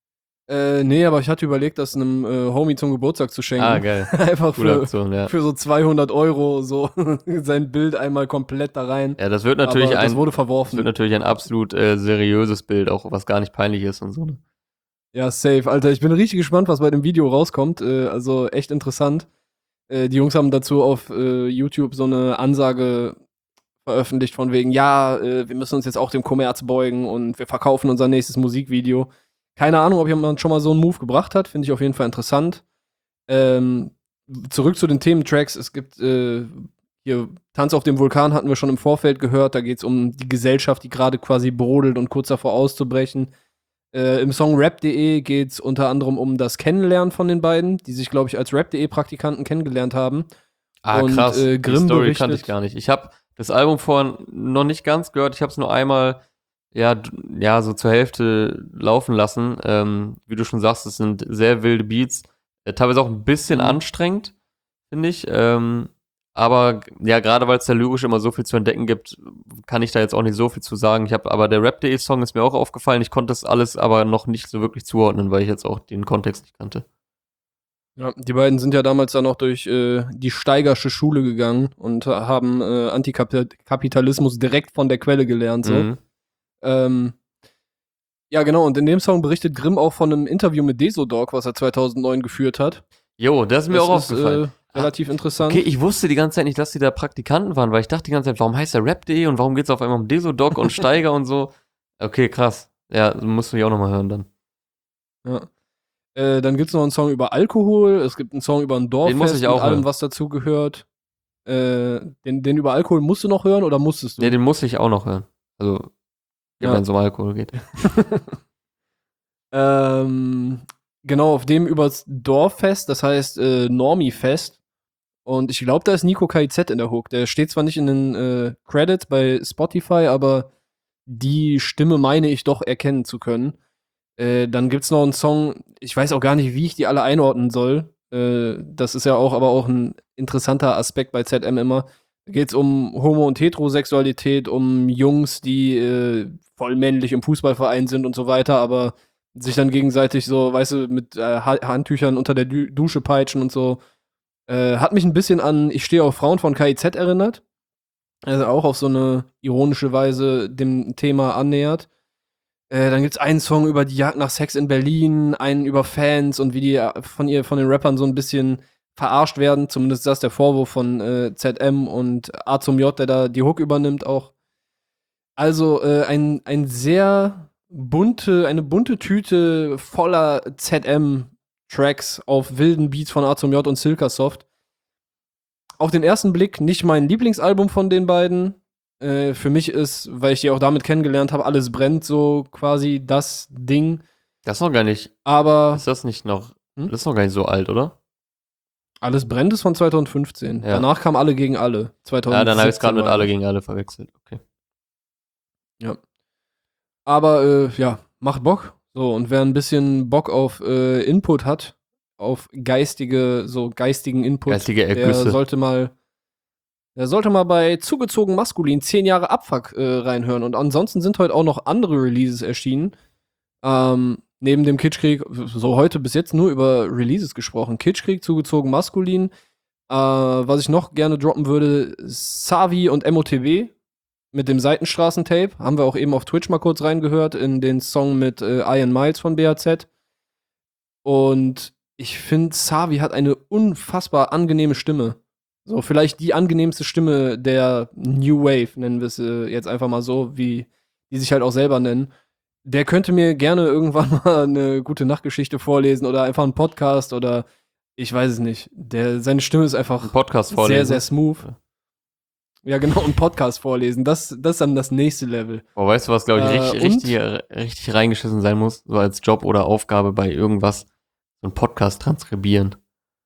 Äh, nee, aber ich hatte überlegt, das einem äh, Homie zum Geburtstag zu schenken. Ah, geil. Einfach Coole für, Aktion, ja. für so zweihundert Euro so sein Bild einmal komplett da rein. Ja, das wird natürlich aber das ein, wurde das verworfen. wird natürlich ein absolut äh, seriöses Bild, auch was gar nicht peinlich ist und so. Ne? Ja, safe. Alter, ich bin richtig gespannt, was bei dem Video rauskommt. Äh, also echt interessant. Äh, die Jungs haben dazu auf äh, YouTube so eine Ansage veröffentlicht von wegen, ja, äh, wir müssen uns jetzt auch dem Kommerz beugen und wir verkaufen unser nächstes Musikvideo. Keine Ahnung, ob jemand schon mal so einen Move gebracht hat. Finde ich auf jeden Fall interessant. Ähm, zurück zu den Thementracks. Es gibt äh, hier Tanz auf dem Vulkan hatten wir schon im Vorfeld gehört. Da geht es um die Gesellschaft, die gerade quasi brodelt und kurz davor auszubrechen. Äh, Im Song rap punkt de geht es unter anderem um das Kennenlernen von den beiden, die sich, glaube ich, als rap punkt de-Praktikanten kennengelernt haben. Ah, und, krass. Äh, Grimm die Story berichtet, kannte ich gar nicht. Ich habe das Album vorhin noch nicht ganz gehört. Ich habe es nur einmal, ja, d- ja, so zur Hälfte laufen lassen. Ähm, wie du schon sagst, es sind sehr wilde Beats. Äh, teilweise auch ein bisschen Mhm. anstrengend, finde ich. Ähm, aber g- ja, gerade weil es da lyrisch immer so viel zu entdecken gibt, kann ich da jetzt auch nicht so viel zu sagen. Ich habe aber der rap punkt de-Song ist mir auch aufgefallen. Ich konnte das alles aber noch nicht so wirklich zuordnen, weil ich jetzt auch den Kontext nicht kannte. Ja, die beiden sind ja damals dann auch durch äh, die Steigersche Schule gegangen und haben äh, Antikapitalismus direkt von der Quelle gelernt. So. Mhm. Ähm, ja, genau. Und in dem Song berichtet Grimm auch von einem Interview mit Desodog, was er zweitausendneun geführt hat. Jo, das ist mir Das auch ist aufgefallen. äh, relativ interessant. Okay, ich wusste die ganze Zeit nicht, dass die da Praktikanten waren, weil ich dachte die ganze Zeit, warum heißt der rap punkt de und warum geht's auf einmal um Desodog und Steiger und so? Okay, krass. Ja, musst du mich auch nochmal hören dann. Ja. Äh, dann gibt es noch einen Song über Alkohol. Es gibt einen Song über ein Dorffest Den muss ich auch mit allem, hören. was dazu gehört. Äh, den, den über Alkohol musst du noch hören oder musstest du? Ja, den muss ich auch noch hören. Also, Ja. wenn es um Alkohol geht. ähm, genau, auf dem übers Dorffest, das heißt äh, Normie-Fest. Und ich glaube, da ist Nico K I Z in der Hook. Der steht zwar nicht in den äh, Credits bei Spotify, aber die Stimme meine ich doch erkennen zu können. Äh, dann gibt's noch einen Song, ich weiß auch gar nicht, wie ich die alle einordnen soll. Äh, das ist ja auch aber auch ein interessanter Aspekt bei Z M immer. Da geht's um Homo- und Heterosexualität, um Jungs, die äh, voll männlich im Fußballverein sind und so weiter, aber sich dann gegenseitig so, weißt du, mit äh, Ha- Handtüchern unter der Du- Dusche peitschen und so. Äh, hat mich ein bisschen an Ich stehe auf Frauen von K I Z erinnert. Also auch auf so eine ironische Weise dem Thema annähert. Äh, dann gibt's einen Song über die Jagd nach Sex in Berlin, einen über Fans und wie die äh, von ihr, von den Rappern so ein bisschen verarscht werden. Zumindest ist das der Vorwurf von äh, Z M und A zum J, der da die Hook übernimmt auch. Also äh, ein, ein sehr bunte, eine bunte Tüte voller Z M-Tracks auf wilden Beats von A zum J und Silkasoft. Auf den ersten Blick nicht mein Lieblingsalbum von den beiden. Äh, für mich ist, weil ich die auch damit kennengelernt habe, Alles brennt so quasi das Ding. Das ist noch gar nicht. Aber Ist das nicht noch. Hm? Das ist noch gar nicht so alt, oder? Alles brennt ist von zwanzig fünfzehn. Ja. Danach kam Alle gegen Alle. zwanzig Ja, dann habe ich es gerade mit war alle das. gegen alle verwechselt. Okay. Ja. Aber äh, ja, macht Bock. So, und wer ein bisschen Bock auf äh, Input hat, auf geistige, so geistigen Input, Geistige der Ergüsse. sollte mal, der sollte mal bei Zugezogen Maskulin zehn Jahre Abfuck äh, reinhören. Und ansonsten sind heute auch noch andere Releases erschienen. Ähm, neben dem Kitschkrieg, so heute bis jetzt nur über Releases gesprochen. Kitschkrieg, Zugezogen Maskulin. Äh, was ich noch gerne droppen würde, Savi und M O T B mit dem Seitenstraßen-Tape. Haben wir auch eben auf Twitch mal kurz reingehört in den Song mit äh, Ian Miles von B A Z. Und ich finde, Savi hat eine unfassbar angenehme Stimme. So, vielleicht die angenehmste Stimme der New Wave, nennen wir es äh, jetzt einfach mal so, wie die sich halt auch selber nennen. Der könnte mir gerne irgendwann mal eine gute Nachtgeschichte vorlesen oder einfach einen Podcast oder ich weiß es nicht. Der, seine Stimme ist einfach Ein Podcast vorlesen. sehr, sehr smooth. Ja, genau, einen Podcast vorlesen. Das, das ist dann das nächste Level. Boah, weißt du, was, glaube ich, Äh, richtig, und- richtig, richtig reingeschissen sein muss? So als Job oder Aufgabe bei irgendwas. So einen Podcast transkribieren.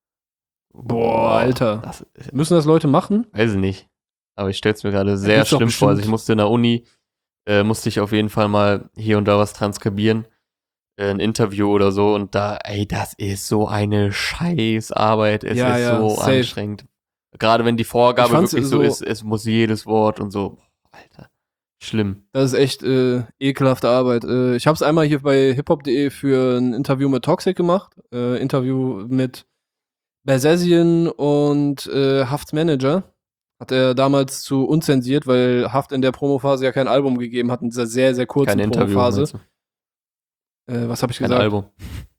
Boah, Alter. Das ist, Müssen das Leute machen? weiß ich nicht. Aber ich stell's mir gerade sehr gibt's doch schlimm vor. Also ich bestimmt. musste in der Uni, äh, musste ich auf jeden Fall mal hier und da was transkribieren. Äh, ein Interview oder so. Und da, ey, das ist so eine Scheißarbeit. Es Ja, ist ja, so safe. anstrengend. Gerade wenn die Vorgabe Ich fand's wirklich so so- ist, es muss jedes Wort und so. Boah, Alter. Schlimm. Das ist echt äh, ekelhafte Arbeit. Äh, ich habe es einmal hier bei hiphop punkt de für ein Interview mit Toxic gemacht. Äh, Interview mit Basazian und äh, Hafts Manager. Hat er damals zu unzensiert, weil Haft in der Promophase ja kein Album gegeben hat, in dieser sehr, sehr kurzen Kein Interview. Promophase. meinst du? Äh, was habe ich Kein gesagt? Album.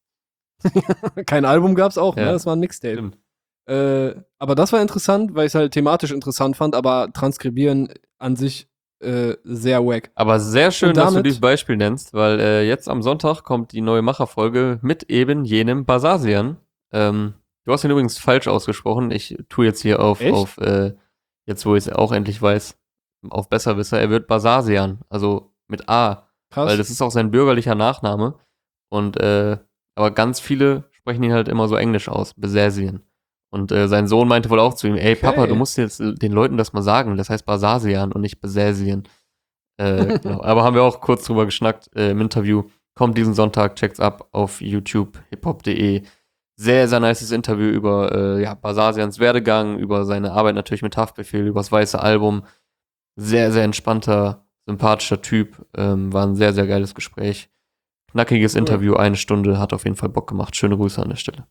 Kein Album gab's auch, Ja. ne? Das war ein Mixtape. Stimmt. Äh, aber das war interessant, weil ich es halt thematisch interessant fand, aber transkribieren an sich äh, sehr wack. Aber sehr schön, Und dass du damit- dieses Beispiel nennst, weil äh, jetzt am Sonntag kommt die neue Macherfolge mit eben jenem Basasian. Ähm, du hast ihn übrigens falsch ausgesprochen. Ich tue jetzt hier auf, Echt? auf äh, jetzt wo ich es auch endlich weiß, auf Besserwisser. Er wird Basasian, also mit A, Krass. weil das ist auch sein bürgerlicher Nachname. Und äh, aber ganz viele sprechen ihn halt immer so englisch aus, Basasian. Und äh, sein Sohn meinte wohl auch zu ihm, ey Okay. Papa, du musst jetzt den Leuten das mal sagen, das heißt Basasian und nicht Basasian. Äh, genau. Aber haben wir auch kurz drüber geschnackt äh, im Interview. Kommt diesen Sonntag, checkt's ab auf YouTube, hiphop punkt de. Sehr, sehr nices Interview über äh, ja, Basasians Werdegang, über seine Arbeit natürlich mit Haftbefehl, über das weiße Album. Sehr, sehr entspannter, sympathischer Typ. Ähm, war ein sehr, sehr geiles Gespräch. Knackiges Cool. Interview, eine Stunde, hat auf jeden Fall Bock gemacht. Schöne Grüße an der Stelle.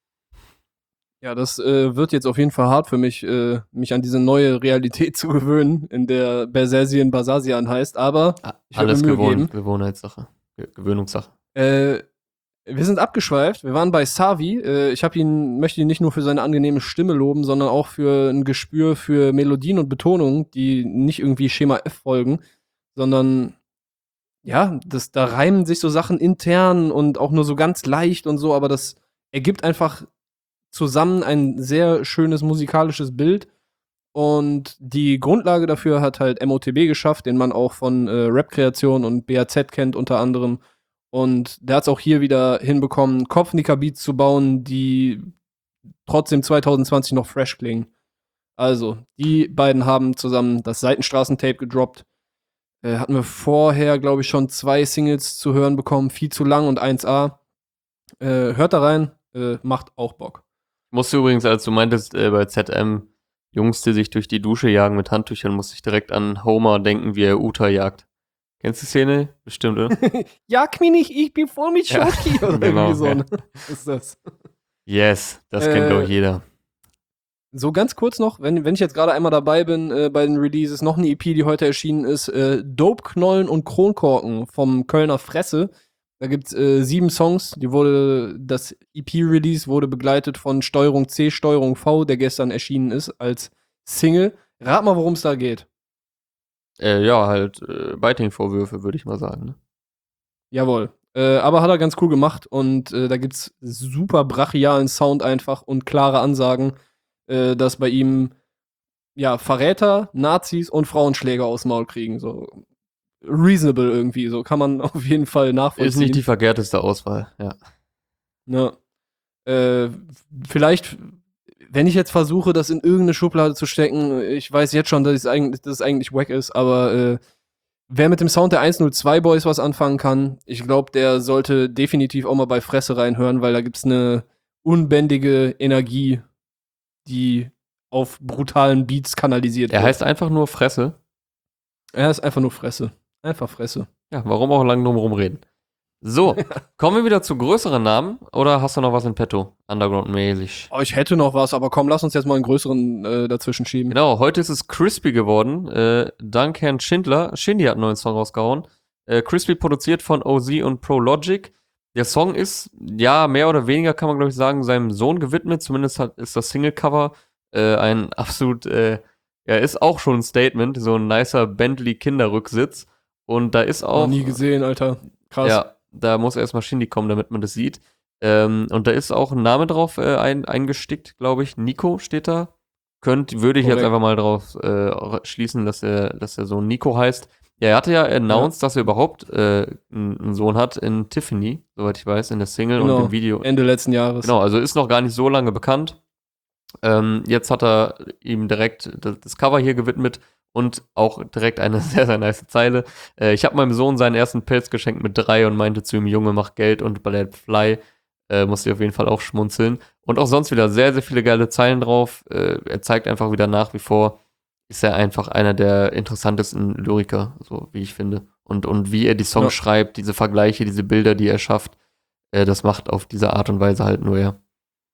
Ja, das äh, wird jetzt auf jeden Fall hart für mich, äh, mich an diese neue Realität zu gewöhnen, in der Basasian Basasian heißt, aber ich werd Alles mir Mühe Gewohn geben. Gewohnheitssache. Ge Gewöhnungssache. Äh, wir sind abgeschweift. Wir waren bei Savi. Äh, ich hab ihn, möchte ihn nicht nur für seine angenehme Stimme loben, sondern auch für ein Gespür für Melodien und Betonungen, die nicht irgendwie Schema F folgen, sondern ja, das, da reimen sich so Sachen intern und auch nur so ganz leicht und so, aber das ergibt einfach zusammen ein sehr schönes musikalisches Bild. Und die Grundlage dafür hat halt M O T B geschafft, den man auch von äh, Rap-Kreation und B A Z kennt unter anderem. Und der hat es auch hier wieder hinbekommen, Kopfnicker-Beats zu bauen, die trotzdem zwanzig zwanzig noch fresh klingen. Also, die beiden haben zusammen das Seitenstraßen-Tape gedroppt. Äh, hatten wir vorher, glaube ich, schon zwei Singles zu hören bekommen, Viel zu lang und eins A. Äh, hört da rein, äh, macht auch Bock. Musste übrigens, als du meintest, äh, bei Z M, Jungs, die sich durch die Dusche jagen mit Handtüchern, musste ich direkt an Homer denken, wie er Uta jagt. Kennst du die Szene? Bestimmt, oder? Jag mich nicht, ich bin voll mit Ja, Schoki. Oder genau, irgendwie so. ja. Ne? Ist das. Yes, das kennt, Äh, glaube ich, jeder. So ganz kurz noch, wenn, wenn ich jetzt gerade einmal dabei bin äh, bei den Releases, noch eine E P, die heute erschienen ist, äh, Dope, Knollen und Kronkorken vom Kölner Fresse. Da gibt's äh, sieben Songs, die wurde, das E P-Release wurde begleitet von Steuerung C, Steuerung V, der gestern erschienen ist als Single. Rat mal, worum es da geht. Äh, ja, halt äh, Biting-Vorwürfe, würde ich mal sagen. Ne? Jawohl. Äh, aber hat er ganz cool gemacht und äh, da gibt's super brachialen Sound einfach und klare Ansagen, äh, dass bei ihm ja Verräter, Nazis und Frauenschläger aus dem Maul kriegen. So reasonable irgendwie, so kann man auf jeden Fall nachvollziehen. Ist nicht die verkehrteste Auswahl, ja. Ne. Äh, vielleicht, wenn ich jetzt versuche, das in irgendeine Schublade zu stecken, ich weiß jetzt schon, dass es eigentlich, dass es eigentlich wack ist, aber äh, wer mit dem Sound der eins null zwei Boys was anfangen kann, ich glaube, der sollte definitiv auch mal bei Fresse reinhören, weil da gibt's eine unbändige Energie, die auf brutalen Beats kanalisiert Er heißt einfach nur Fresse. Er ist einfach nur Fresse. Einfach Fresse. Ja, warum auch lang drum rumreden? So, kommen wir wieder zu größeren Namen oder hast du noch was in petto? Underground-mäßig. Oh, ich hätte noch was, aber komm, lass uns jetzt mal einen größeren äh, dazwischen schieben. Genau, heute ist es Crispy geworden. Äh, dank Herrn Schindler. Shindy hat einen neuen Song rausgehauen. Äh, Crispy produziert von O Z und Prologic. Der Song ist, ja, mehr oder weniger kann man, glaube ich, sagen, seinem Sohn gewidmet. Zumindest hat, ist das Single-Cover äh, ein absolut, äh, ja, ist auch schon ein Statement. So ein nicer Bentley-Kinderrücksitz. Und da ist auch. Noch nie gesehen, Alter. Krass. Ja, da muss erstmal Shindy kommen, damit man das sieht. Ähm, und da ist auch ein Name drauf äh, ein, eingestickt, glaube ich. Nico steht da. Könnt, würde ich Korrekt. jetzt einfach mal drauf äh, schließen, dass er, dass er Sohn Nico heißt. Ja, er hatte ja announced, dass er überhaupt äh, einen Sohn hat in Tiffany, soweit ich weiß, in der Single Genau. und im Video. Ende letzten Jahres. Genau, also ist noch gar nicht so lange bekannt. Ähm, jetzt hat er ihm direkt das, das Cover hier gewidmet und auch direkt eine sehr, sehr nice Zeile. Äh, ich habe meinem Sohn seinen ersten Pelz geschenkt mit drei und meinte zu ihm, Junge, mach Geld und Ballett Fly. Äh, musste ich auf jeden Fall auch schmunzeln. Und auch sonst wieder sehr, sehr viele geile Zeilen drauf. Äh, er zeigt einfach wieder nach wie vor, ist er einfach einer der interessantesten Lyriker, so wie ich finde. Und, und wie er die Songs Ja. schreibt, diese Vergleiche, diese Bilder, die er schafft, äh, das macht auf diese Art und Weise halt nur er.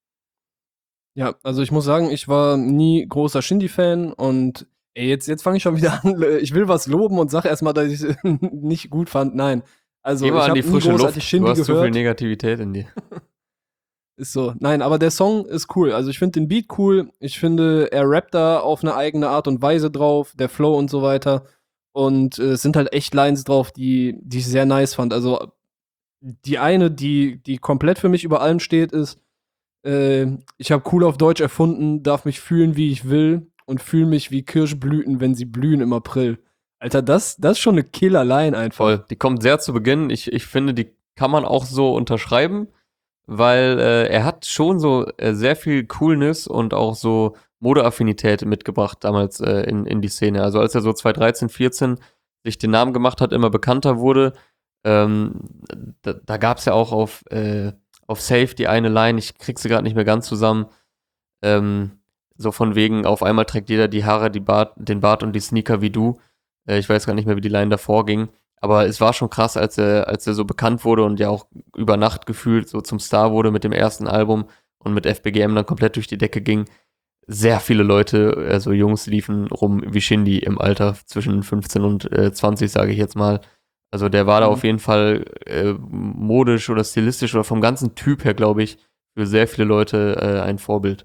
Ja, also ich muss sagen, ich war nie großer Shindy-Fan und ey, jetzt, jetzt fange ich schon wieder an. Ich will was loben und sage erstmal, dass ich es nicht gut fand. Nein. Also Geh mal ich an die habe nie frische großartig Luft. Du Shindy hast zu viel gehört. Negativität in dir. Ist so. Nein, aber der Song ist cool. Also ich finde den Beat cool. Ich finde, er rappt da auf eine eigene Art und Weise drauf, der Flow und so weiter. Und äh, es sind halt echt Lines drauf, die, die ich sehr nice fand. Also die eine, die, die komplett für mich über allem steht, ist, äh, ich habe cool auf Deutsch erfunden, darf mich fühlen, wie ich will und fühle mich wie Kirschblüten, wenn sie blühen im April. Alter, das, das ist schon eine Killer-Line einfach. Voll. Die kommt sehr zu Beginn. Ich, ich finde, die kann man auch so unterschreiben, weil äh, er hat schon so äh, sehr viel Coolness und auch so Modeaffinität mitgebracht damals äh, in, in die Szene. Also als er so zwanzig dreizehn, vierzehn sich den Namen gemacht hat, immer bekannter wurde, ähm, da, da gab es ja auch auf, äh, auf Safe die eine Line, ich krieg sie gerade nicht mehr ganz zusammen, ähm, so von wegen, auf einmal trägt jeder die Haare, die Bart, den Bart und die Sneaker wie du. Äh, ich weiß gar nicht mehr, wie die Line davor ging. Aber es war schon krass, als er, als er so bekannt wurde und ja auch über Nacht gefühlt so zum Star wurde mit dem ersten Album und mit F B G M dann komplett durch die Decke ging. Sehr viele Leute, also Jungs, liefen rum wie Shindy im Alter zwischen fünfzehn und äh, zwanzig, sage ich jetzt mal. Also der war da Mhm. auf jeden Fall äh, modisch oder stilistisch oder vom ganzen Typ her, glaube ich, für sehr viele Leute äh, ein Vorbild.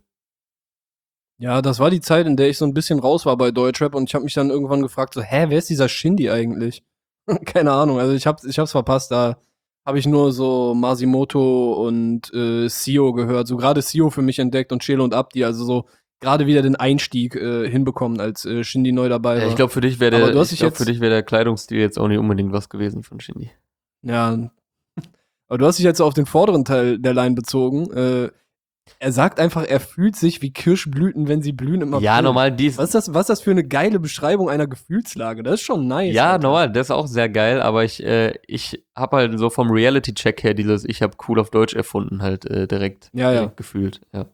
Ja, das war die Zeit, in der ich so ein bisschen raus war bei Deutschrap und ich habe mich dann irgendwann gefragt, so, hä, wer ist dieser Shindy eigentlich? Keine Ahnung, also ich hab's, ich hab's verpasst, da habe ich nur so Masimoto und äh, Sio gehört, so gerade Sio für mich entdeckt und Chelo und Abdi, also so gerade wieder den Einstieg äh, hinbekommen, als äh, Shindy neu dabei Ja, war. ich glaube, für dich wäre Aber der, du hast ich dich glaube, für jetzt, dich wäre der Kleidungsstil jetzt auch nicht unbedingt was gewesen von Shindy. ja, aber du hast dich jetzt auf den vorderen Teil der Line bezogen. Äh, er sagt einfach, er fühlt sich wie Kirschblüten, wenn sie blühen im April. Ja, normal, dies. Was ist das, was ist das für eine geile Beschreibung einer Gefühlslage? Das ist schon nice. Ja, Alter. normal, das ist auch sehr geil, aber ich, äh, ich habe halt so vom Reality-Check her dieses Ich habe cool auf Deutsch erfunden halt äh, direkt, Ja, ja. direkt gefühlt, ja.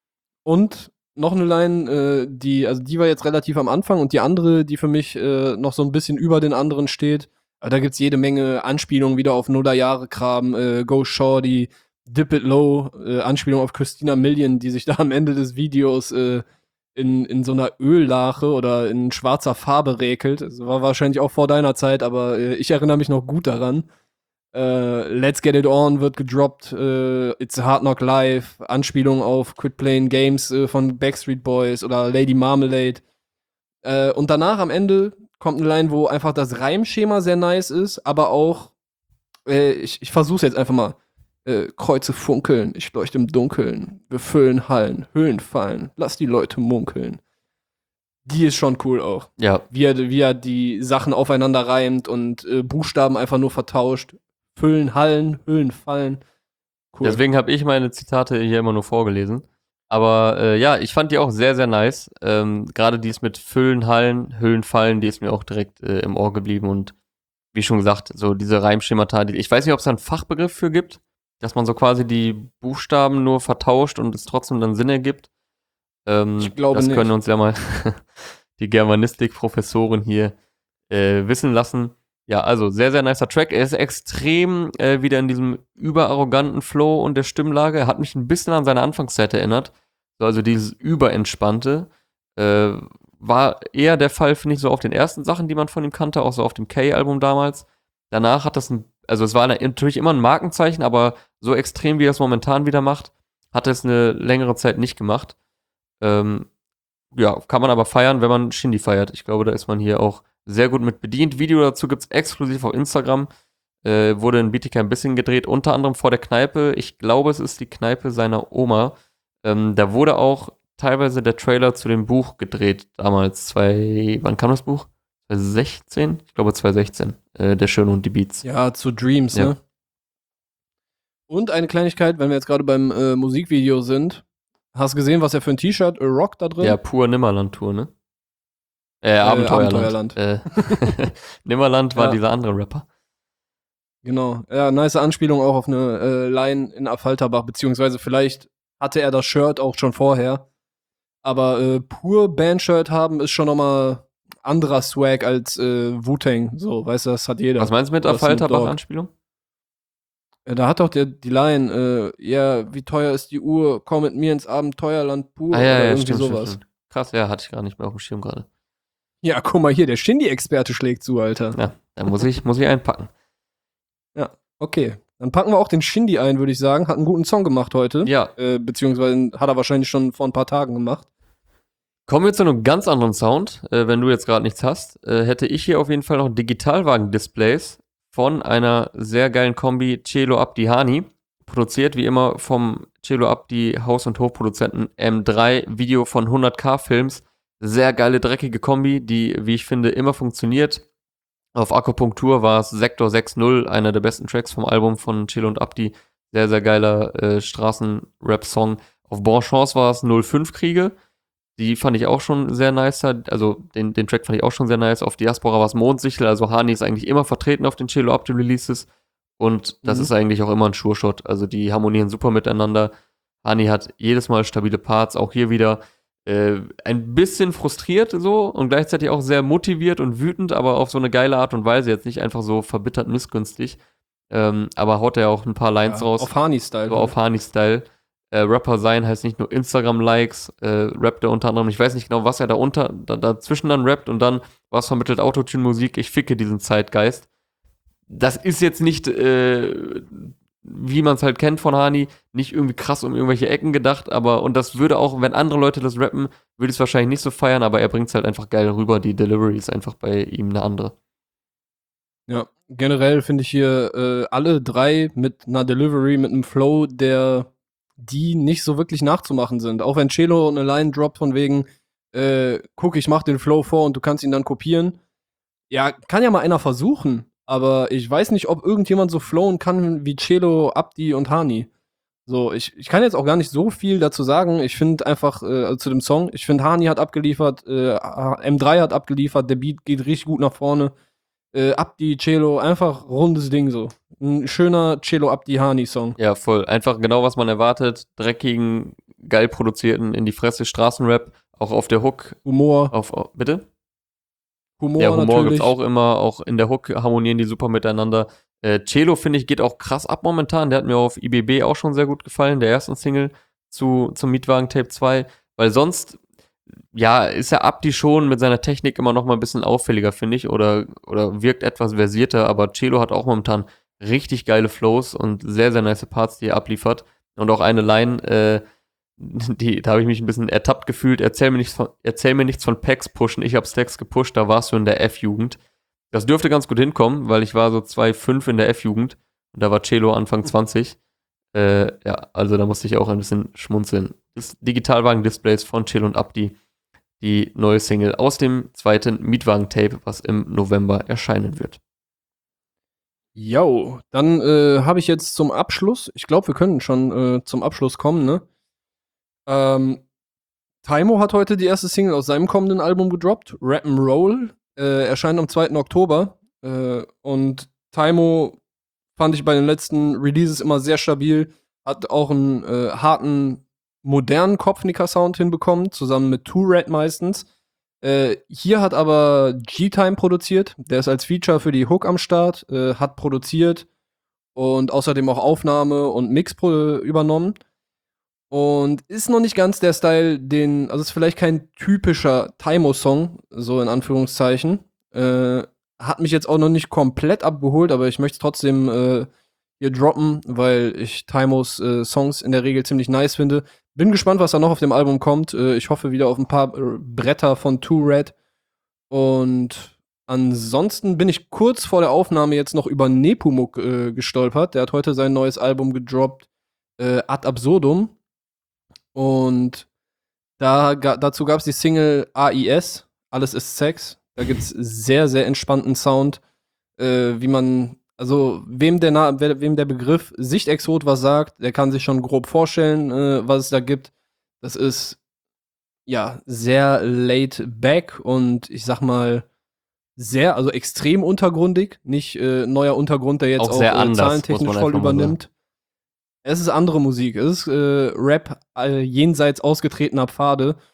Und noch eine Line, äh, die, also die war jetzt relativ am Anfang und die andere, die für mich äh, noch so ein bisschen über den anderen steht. Aber da gibt's jede Menge Anspielungen wieder auf Nullerjahre-Kram, äh, Go Shorty, Dip It Low, äh, Anspielung auf Christina Million, die sich da am Ende des Videos äh, in, in so einer Öllache oder in schwarzer Farbe räkelt. Das war wahrscheinlich auch vor deiner Zeit, aber äh, ich erinnere mich noch gut daran. Äh, Let's Get It On wird gedroppt, äh, It's a Hard Knock Life, Anspielung auf Quit Playing Games äh, von Backstreet Boys oder Lady Marmalade. Äh, und danach am Ende kommt eine Line, wo einfach das Reimschema sehr nice ist, aber auch, äh, ich, ich versuch's jetzt einfach mal. Äh, Kreuze funkeln, ich leuchte im Dunkeln, wir füllen Hallen, Höhlen fallen, lass die Leute munkeln. Die ist schon cool auch. Ja, Wie er, wie er die Sachen aufeinander reimt und äh, Buchstaben einfach nur vertauscht. Füllen, Hallen, Höhlen, Fallen. Cool. deswegen habe ich meine Zitate hier immer nur vorgelesen. Aber äh, ja, ich fand die auch sehr, sehr nice. Ähm, Gerade dies mit Füllen, Hallen, Hüllen, Fallen, die ist mir auch direkt äh, im Ohr geblieben. Und wie schon gesagt, so diese Reimschemata, die, ich weiß nicht, ob es da einen Fachbegriff für gibt, dass man so quasi die Buchstaben nur vertauscht und es trotzdem dann Sinn ergibt. Ähm, Ich glaube das nicht. können uns ja mal die Germanistik-Professoren hier äh, wissen lassen. Ja, also sehr, sehr nicer Track. Er ist extrem äh, wieder in diesem überarroganten Flow und der Stimmlage. Er hat mich ein bisschen an seine Anfangszeit erinnert. So, also dieses Überentspannte. Äh, war eher der Fall, finde ich, so auf den ersten Sachen, die man von ihm kannte, auch so auf dem K-Album damals. Danach hat das ein, also es war eine, natürlich immer ein Markenzeichen, aber so extrem, wie er es momentan wieder macht, hat er es eine längere Zeit nicht gemacht. Ähm, ja, kann man aber feiern, wenn man Shindy feiert. Ich glaube, da ist man hier auch sehr gut mit bedient. Video dazu gibt's exklusiv auf Instagram. Äh, wurde in B T K ein bisschen gedreht, unter anderem vor der Kneipe. Ich glaube, es ist die Kneipe seiner Oma. Ähm, da wurde auch teilweise der Trailer zu dem Buch gedreht, damals. Zwei, wann kam das Buch? zwanzig sechzehn? Ich glaube zwanzig sechzehn. Äh, der Schöne und die Beats. Ja, zu Dreams, Ja. ne? Und eine Kleinigkeit, wenn wir jetzt gerade beim äh, Musikvideo sind. Hast du gesehen, was er für ein T-Shirt äh, rockt da drin? Ja, pur Nimmerland-Tour, ne? Äh, Abenteuerland. Abenteuerland. Äh, Nimmerland war Ja. dieser andere Rapper. Genau. Ja, nice Anspielung auch auf eine äh, Line in Affalterbach, beziehungsweise vielleicht hatte er das Shirt auch schon vorher. Aber äh, pur Bandshirt haben ist schon nochmal anderer Swag als äh, Wu-Tang. So, weißt du, das hat jeder. Was meinst du mit der Oder Snoop Dogg. Falterbach-Anspielung? Ja, da hat doch der, die Line, äh, ja, wie teuer ist die Uhr? Komm mit mir ins Abenteuerland pur Ah, ja, oder ja, irgendwie stimmt, stimmt, sowas. stimmt. Krass, ja, hatte ich gar nicht mehr auf dem Schirm gerade. Ja, guck mal hier, der Shindy-Experte schlägt zu, Alter. Ja, da muss ich, muss ich einpacken. Ja, okay. Dann packen wir auch den Shindy ein, würde ich sagen. Hat einen guten Song gemacht heute. Ja. Äh, beziehungsweise hat er wahrscheinlich schon vor ein paar Tagen gemacht. Kommen wir zu einem ganz anderen Sound. Äh, wenn du jetzt gerade nichts hast, äh, hätte ich hier auf jeden Fall noch Digitalwagen-Displays von einer sehr geilen Kombi Celo Abdi Hani. Produziert wie immer vom Celo Abdi Haus- und Hofproduzenten M drei, Video von hundert K Films. Sehr geile, dreckige Kombi, die, wie ich finde, immer funktioniert. Auf Akupunktur war es Sektor sechs null, einer der besten Tracks vom Album von Celo und Abdi. Sehr, sehr geiler äh, Straßen-Rap-Song. Auf Bonchance war es null fünf Kriege. Die fand ich auch schon sehr nice. Also den, den Track fand ich auch schon sehr nice. Auf Diaspora war es Mondsichel. Also Hani ist eigentlich immer vertreten auf den Celo Abdi Releases. Und das Mhm. ist eigentlich auch immer ein Sure-Shot. Also die harmonieren super miteinander. Hani hat jedes Mal stabile Parts. Auch hier wieder äh, ein bisschen frustriert so und gleichzeitig auch sehr motiviert und wütend, aber auf so eine geile Art und Weise. Jetzt nicht einfach so verbittert missgünstig. Ähm, aber haut er auch ein paar Lines Ja, raus. auf Hani-Style. So auf Hani-Style. Äh, Rapper sein heißt nicht nur Instagram-Likes, äh, rappt er unter anderem, ich weiß nicht genau, was er da unter, da, dazwischen dann rappt und dann, was vermittelt Autotune-Musik, ich ficke diesen Zeitgeist. Das ist jetzt nicht, äh, wie man es halt kennt von Hani, nicht irgendwie krass um irgendwelche Ecken gedacht, aber, und das würde auch, wenn andere Leute das rappen, würde ich es wahrscheinlich nicht so feiern, aber er bringt es halt einfach geil rüber, die Delivery ist einfach bei ihm eine andere. Ja, generell finde ich hier äh, alle drei mit einer Delivery, mit einem Flow, der die nicht so wirklich nachzumachen sind. Auch wenn Celo eine Line droppt von wegen, äh, guck, ich mach den Flow vor und du kannst ihn dann kopieren. Ja, kann ja mal einer versuchen, aber ich weiß nicht, ob irgendjemand so flowen kann wie Celo, Abdi und Hani. So, ich, ich kann jetzt auch gar nicht so viel dazu sagen. Ich finde einfach, äh, also zu dem Song, ich finde, Hani hat abgeliefert, äh, M drei hat abgeliefert, der Beat geht richtig gut nach vorne. Äh, Abdi, Celo, einfach rundes Ding so. Ein schöner Celo Abdi Hani-Song. Ja, voll. Einfach genau, was man erwartet. Dreckigen, geil produzierten, in die Fresse Straßenrap, auch auf der Hook. Humor. Auf, auf bitte? Humor, ja, Humor natürlich. gibt's auch immer, auch in der Hook harmonieren die super miteinander. Äh, Celo, finde ich, geht auch krass ab momentan. Der hat mir auf I B B auch schon sehr gut gefallen, der ersten Single zu, zum Mietwagen Tape zwei. Weil sonst, ja, ist er Abdi schon mit seiner Technik immer noch mal ein bisschen auffälliger, finde ich, oder, oder wirkt etwas versierter, aber Celo hat auch momentan richtig geile Flows und sehr, sehr nice Parts, die er abliefert. Und auch eine Line, äh, die, da habe ich mich ein bisschen ertappt gefühlt. Erzähl mir nichts von, erzähl mir nichts von Packs pushen. Ich habe Stacks gepusht, da warst du in der F-Jugend. Das dürfte ganz gut hinkommen, weil ich war so zwei Komma fünf in der F-Jugend und da war Celo Anfang zwanzig. Äh, ja, also da musste ich auch ein bisschen schmunzeln. Das Digitalwagen-Displays von Celo und Abdi, die neue Single aus dem zweiten Mietwagen-Tape, was im November erscheinen wird. Jo, dann äh, habe ich jetzt zum Abschluss, ich glaube, wir können schon äh, zum Abschluss kommen, ne? Ähm, Taimo hat heute die erste Single aus seinem kommenden Album gedroppt, Rap'n'Roll, äh, erscheint am zweiten Oktober. Äh, und Taimo fand ich bei den letzten Releases immer sehr stabil, hat auch einen äh, harten, modernen Kopfnicker-Sound hinbekommen, zusammen mit Two-Red meistens. Äh, hier hat aber G-Time produziert, der ist als Feature für die Hook am Start, äh, hat produziert und außerdem auch Aufnahme und Mix pro- übernommen. Und ist noch nicht ganz der Style, den, also ist vielleicht kein typischer Taimo-Song, so in Anführungszeichen. Äh, hat mich jetzt auch noch nicht komplett abgeholt, aber ich möchte es trotzdem äh, hier droppen, weil ich Taimos äh, Songs in der Regel ziemlich nice finde. Bin gespannt, was da noch auf dem Album kommt. Äh, ich hoffe wieder auf ein paar äh, Bretter von Two Red. Und ansonsten bin ich kurz vor der Aufnahme jetzt noch über Nepomuk äh, gestolpert. Der hat heute sein neues Album gedroppt, äh, Ad Absurdum. Und da, ga, dazu gab es die Single A I S, Alles ist Sex. Da gibt es sehr, sehr entspannten Sound, äh, wie man, also wem der, Na wer, wem der Begriff Sichtexot was sagt, der kann sich schon grob vorstellen, äh, was es da gibt. Das ist, ja, sehr laid back und ich sag mal, sehr, also extrem untergrundig. Nicht äh, neuer Untergrund, der jetzt Auch auch, sehr äh, anders, zahlentechnisch muss man voll einfach mal sagen. übernimmt. Es ist andere Musik. Es ist äh, Rap äh, jenseits ausgetretener Pfade.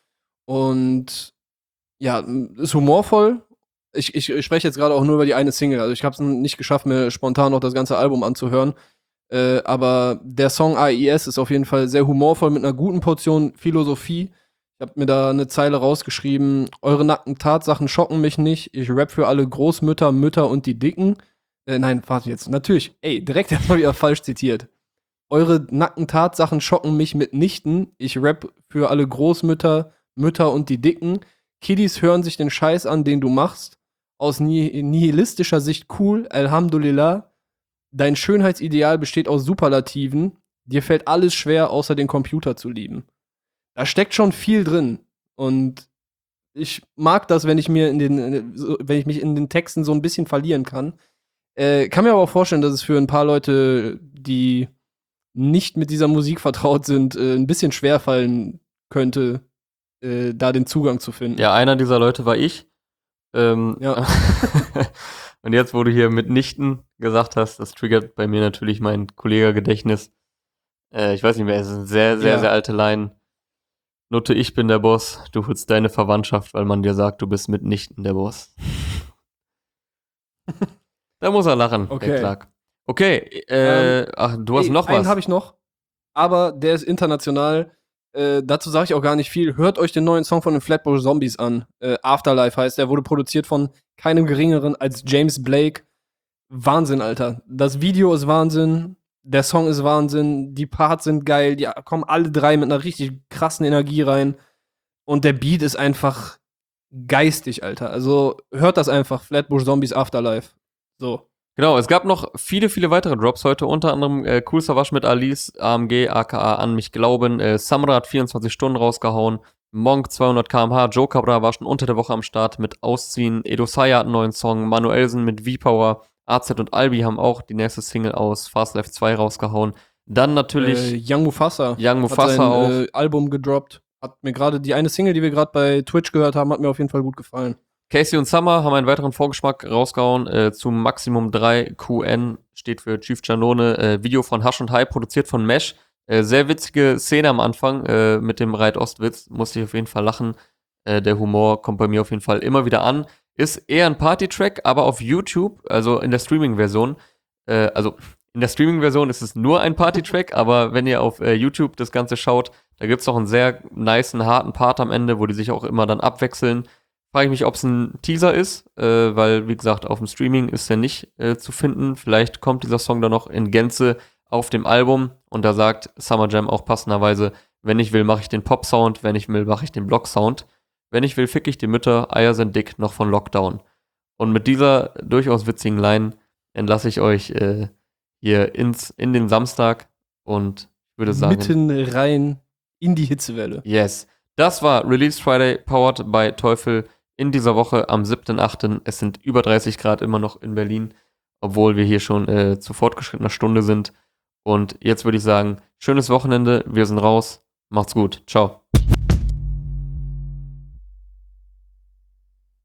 Und ja, ist humorvoll. Ich, ich, ich spreche jetzt gerade auch nur über die eine Single. Also ich habe es nicht geschafft, mir spontan noch das ganze Album anzuhören. Äh, aber der Song A I S ist auf jeden Fall sehr humorvoll mit einer guten Portion Philosophie. Ich habe mir da eine Zeile rausgeschrieben: Eure nackten Tatsachen schocken mich nicht. Ich rap für alle Großmütter, Mütter und die Dicken. Äh, nein, warte jetzt. Natürlich. Ey, direkt erstmal wieder falsch zitiert. Eure nackten Tatsachen schocken mich mitnichten. Ich rap für alle Großmütter, Mütter und die Dicken. Kiddies hören sich den Scheiß an, den du machst. Aus ni- nihilistischer Sicht cool, Alhamdulillah. Dein Schönheitsideal besteht aus Superlativen. Dir fällt alles schwer, außer den Computer zu lieben. Da steckt schon viel drin. Und ich mag das, wenn ich mir in den, so- wenn ich mich in den Texten so ein bisschen verlieren kann. Äh, kann mir aber auch vorstellen, dass es für ein paar Leute, die nicht mit dieser Musik vertraut sind, äh, ein bisschen schwer fallen könnte, äh, da den Zugang zu finden. Ja, einer dieser Leute war ich. Ähm, Ja. Und jetzt, wo du hier mitnichten gesagt hast, das triggert bei mir natürlich mein Kollegengedächtnis. Äh, ich weiß nicht mehr, es ist eine sehr, sehr, Ja. sehr alte Line. Nutte, ich bin der Boss, du holst deine Verwandtschaft, weil man dir sagt, du bist mitnichten der Boss. Da muss er lachen, der Okay. Clark. Okay, äh, ach, du hast Ey, noch einen was. habe ich noch, aber der ist international. Äh, dazu sage ich auch gar nicht viel. Hört euch den neuen Song von den Flatbush Zombies an. Äh, Afterlife heißt der, wurde produziert von keinem geringeren als James Blake. Wahnsinn, Alter. Das Video ist Wahnsinn. Der Song ist Wahnsinn. Die Parts sind geil. Die kommen alle drei mit einer richtig krassen Energie rein. Und der Beat ist einfach geistig, Alter. Also hört das einfach. Flatbush Zombies Afterlife. So. Genau, es gab noch viele, viele weitere Drops heute, unter anderem äh, Cool Savage mit Alice, A M G, aka An mich glauben, äh, Samra hat vierundzwanzig Stunden rausgehauen, Monk zweihundert Kilometer pro Stunde, Joe Cabra war schon unter der Woche am Start mit Ausziehen, Edo Saya hat einen neuen Song, Manuelsen mit V-Power, A Z und Albi haben auch die nächste Single aus Fast Life zwei rausgehauen. Dann natürlich Äh, Young Mufasa. Young hat Mufasa sein, auch. Äh, Album gedroppt. Hat mir gerade die eine Single, die wir gerade bei Twitch gehört haben, hat mir auf jeden Fall gut gefallen. Casey und Summer haben einen weiteren Vorgeschmack rausgehauen äh, zu Maximum drei Q N, steht für Chief Janone, äh, Video von Hush und High, produziert von Mesh. Äh, sehr witzige Szene am Anfang äh, mit dem Reit-Ost-Witz, musste ich auf jeden Fall lachen. Äh, der Humor kommt bei mir auf jeden Fall immer wieder an. Ist eher ein Party-Track, aber auf YouTube, also in der Streaming-Version, äh, also in der Streaming-Version ist es nur ein Party-Track, aber wenn ihr auf äh, YouTube das Ganze schaut, da gibt es auch einen sehr nicen, harten Part am Ende, wo die sich auch immer dann abwechseln. Frage ich mich, ob es ein Teaser ist, äh, weil, wie gesagt, auf dem Streaming ist der nicht äh, zu finden. Vielleicht kommt dieser Song dann noch in Gänze auf dem Album und da sagt Summer Jam auch passenderweise, wenn ich will, mache ich den Pop-Sound, wenn ich will, mache ich den Block-Sound. Wenn ich will, fick ich die Mütter, Eier sind dick, noch von Lockdown. Und mit dieser durchaus witzigen Line entlasse ich euch äh, hier ins, in den Samstag und würde sagen, Mitten rein in die Hitzewelle. yes. Das war Release Friday, powered by Teufel. In dieser Woche am siebten achten Es sind über dreißig Grad immer noch in Berlin, obwohl wir hier schon äh, zu fortgeschrittener Stunde sind. Und jetzt würde ich sagen, schönes Wochenende, wir sind raus. Macht's gut. Ciao.